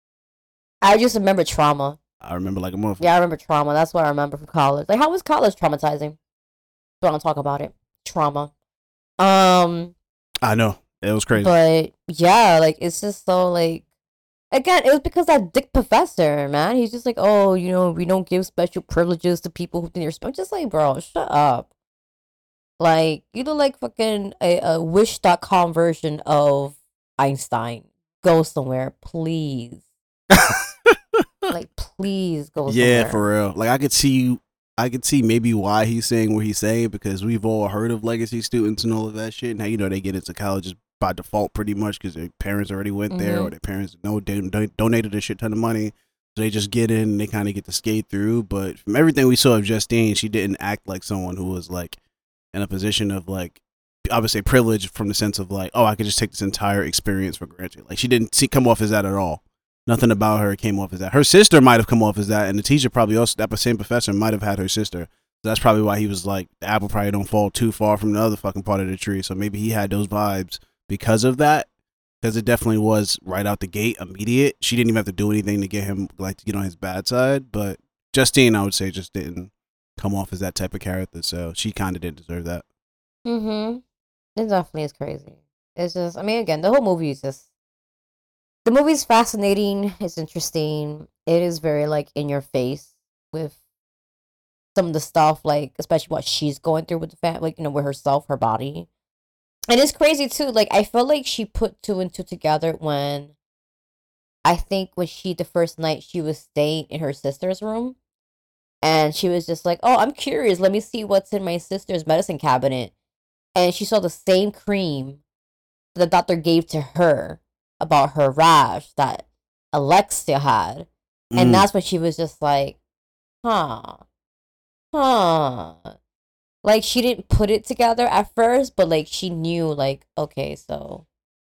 I just remember trauma. I remember like a motherfucker. Yeah, I remember trauma. That's what I remember from college. Like, how was college traumatizing? Don't want to talk about it. Trauma. Um. I know. It was crazy. But yeah, like it's just so like. Again, it was because that dick professor, man. He's just like, oh, you know, we don't give special privileges to people who think they're. I'm just like, bro, shut up. Like, you look like fucking a, a wish dot com version of Einstein. Go somewhere, please. Like, please go somewhere. Yeah, for real. Like, I could see, I could see maybe why he's saying what he's saying, because we've all heard of legacy students and all of that shit. And how, you know, they get into colleges by default pretty much because their parents already went there, Mhm. or their parents know they don- donated a shit ton of money. So they just get in and they kind of get to skate through. But from everything we saw of Justine, she didn't act like someone who was like in a position of like, I would say privilege, from the sense of like, oh, I could just take this entire experience for granted. Like, she didn't see, come off as that at all. Nothing about her came off as that. Her sister might have come off as that, and the teacher probably also, that same professor might have had her sister. So that's probably why he was like, the apple probably don't fall too far from the other fucking part of the tree. So maybe he had those vibes because of that, because it definitely was right out the gate, immediate. She didn't even have to do anything to get him, like, to get on his bad side. But Justine, I would say, just didn't come off as that type of character. So she kind of didn't deserve that. Mm-hmm. It definitely is crazy. It's just, I mean, again, the whole movie is just, the movie's fascinating. It's interesting. It is very, like, in your face with some of the stuff, like, especially what she's going through with the family, like, you know, with herself, her body. And it's crazy, too. Like, I feel like she put two and two together when, I think when she, the first night, she was staying in her sister's room. And she was just like, oh, I'm curious. Let me see what's in my sister's medicine cabinet. And she saw the same cream that the doctor gave to her about her rash that Alexia had. And Mm. that's when she was just like, huh, huh. Like, she didn't put it together at first, but, like, she knew, like, okay, so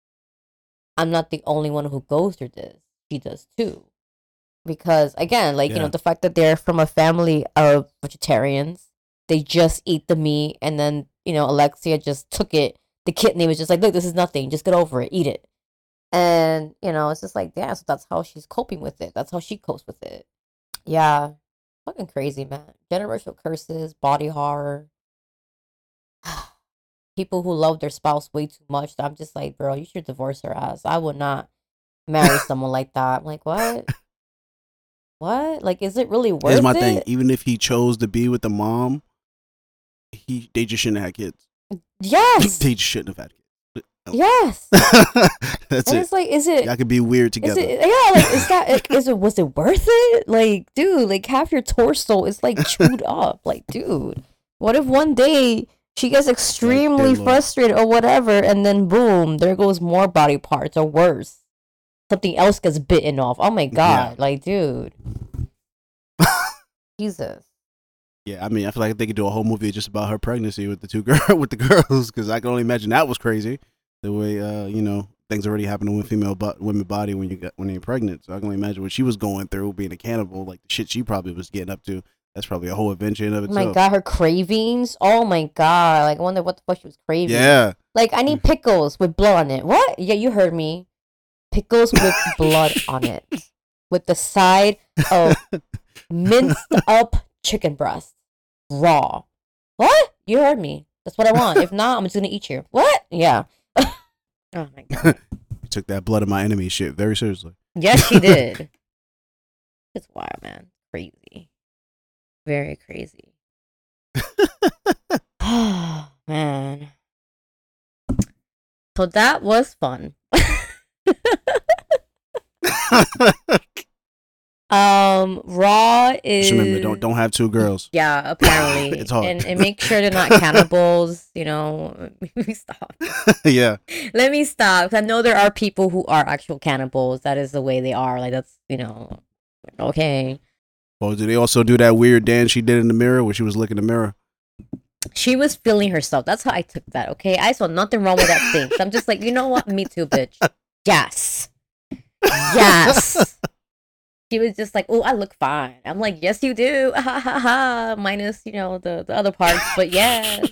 I'm not the only one who goes through this. She does, too. Because, again, like, you Yeah. know, the fact that they're from a family of vegetarians, they just eat the meat, and then, you know, Alexia just took it. The kidney was just like, look, this is nothing. Just get over it. Eat it. And, you know, it's just like, yeah, so that's how she's coping with it. That's how she copes with it. Yeah. Fucking crazy, man. Generational curses, body horror. people who love their spouse way too much. I'm just like, bro, you should divorce her ass. I would not marry someone like that. I'm like, what? What? Like, is it really worth Here's my it? thing. Even if he chose to be with the mom, he they just shouldn't have had kids. Yes. They just shouldn't have had kids. Yes. That's and it. it's like, is it? Y'all could be weird Is together. it, yeah, like, is that, like, is it, was it worth it? Like, dude, like, half your torso is, like, chewed up. Like, dude, what if one day she gets extremely Like, frustrated or whatever, and then boom, there goes more body parts, or worse, something else gets bitten off. Oh, my God. Yeah. Like, dude. Jesus. Yeah, I mean, I feel like they could do a whole movie just about her pregnancy with the two girl with the girls, because I can only imagine that was crazy. The way, uh, you know, things already happen to female bo- women body when you got when you're pregnant. So I can only imagine what she was going through being a cannibal, like the shit she probably was getting up to. That's probably a whole adventure in of Oh itself. my God, her cravings. Oh my God. Like, I wonder what the fuck she was craving. Yeah. Like, I need pickles with blood on it. What? Yeah, you heard me. Pickles with blood on it. With the side of minced up chicken breast. Raw. What? You heard me. That's what I want. If not, I'm just gonna eat you. What? Yeah. Oh my God. You took that blood of my enemy shit very seriously. Yes, she did. It's wild, man. Crazy. Very crazy. Oh, man. So that was fun. um, Raw is. Just remember, don't don't have two girls. Yeah, apparently. It's hard. And, and make sure they're not cannibals, you know. Let me stop. Yeah. Let me stop. 'Cause I know there are people who are actual cannibals. That is the way they are. Like, that's, you know, okay. Well, did they also do that weird dance she did in the mirror where she was licking the mirror? She was feeling herself. That's how I took that, okay? I saw nothing wrong with that thing. So I'm just like, you know what? Me too, bitch. Yes. Yes. She was just like, oh, I look fine. I'm like, yes, you do. Ha ha ha. Minus, you know, the, the other parts. But yes.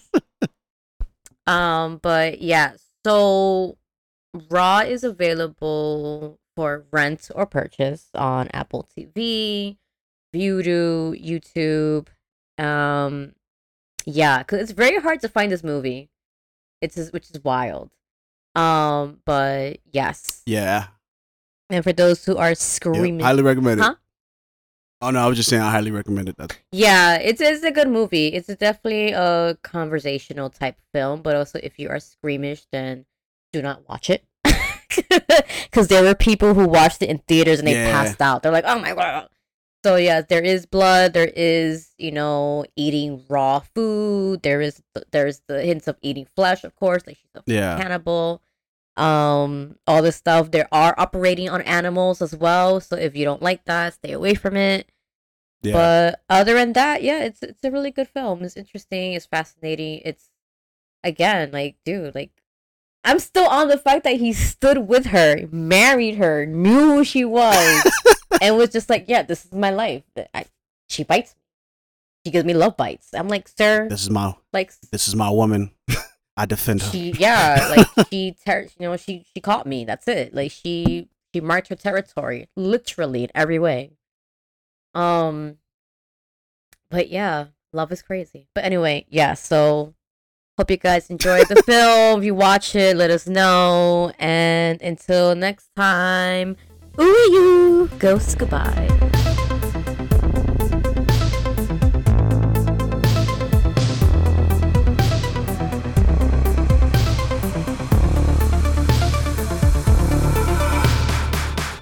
um, but yeah. So Raw is available for rent or purchase on Apple T V, Vudu, YouTube. Um, yeah, because it's very hard to find this movie. It's which is wild. Um, but yes. Yeah. And for those who are Yep. screaming, Highly recommend it. Huh? Oh no, I was just saying I highly recommend it. That's yeah, it's it's a good movie. It's definitely a conversational type film, but also if you are squeamish, then do not watch it. Because there were people who watched it in theaters and they Yeah. passed out. They're like, oh my God. So yeah, there is blood. There is, you know, eating raw food. There is there's the hints of eating flesh, of course. Like she's a Yeah. cannibal. Um, all this stuff. There are operating on animals as well. So if you don't like that, stay away from it. yeah. But other than that, yeah, it's it's a really good film. It's interesting. It's fascinating. It's again, like, dude, like, I'm still on the fact that he stood with her, married her, knew who she was, and was just like, yeah, this is my life. I, she bites me. She gives me love bites. I'm like, sir, This is my like, this is my woman. I defend her. she, yeah, like she, ter- you know, she she caught me. That's it. Like she she marked her territory, literally in every way. Um, but yeah, love is crazy. But anyway, yeah. So hope you guys enjoyed the film. If you watch it, let us know. And until next time, ooh, you ghosts goodbye.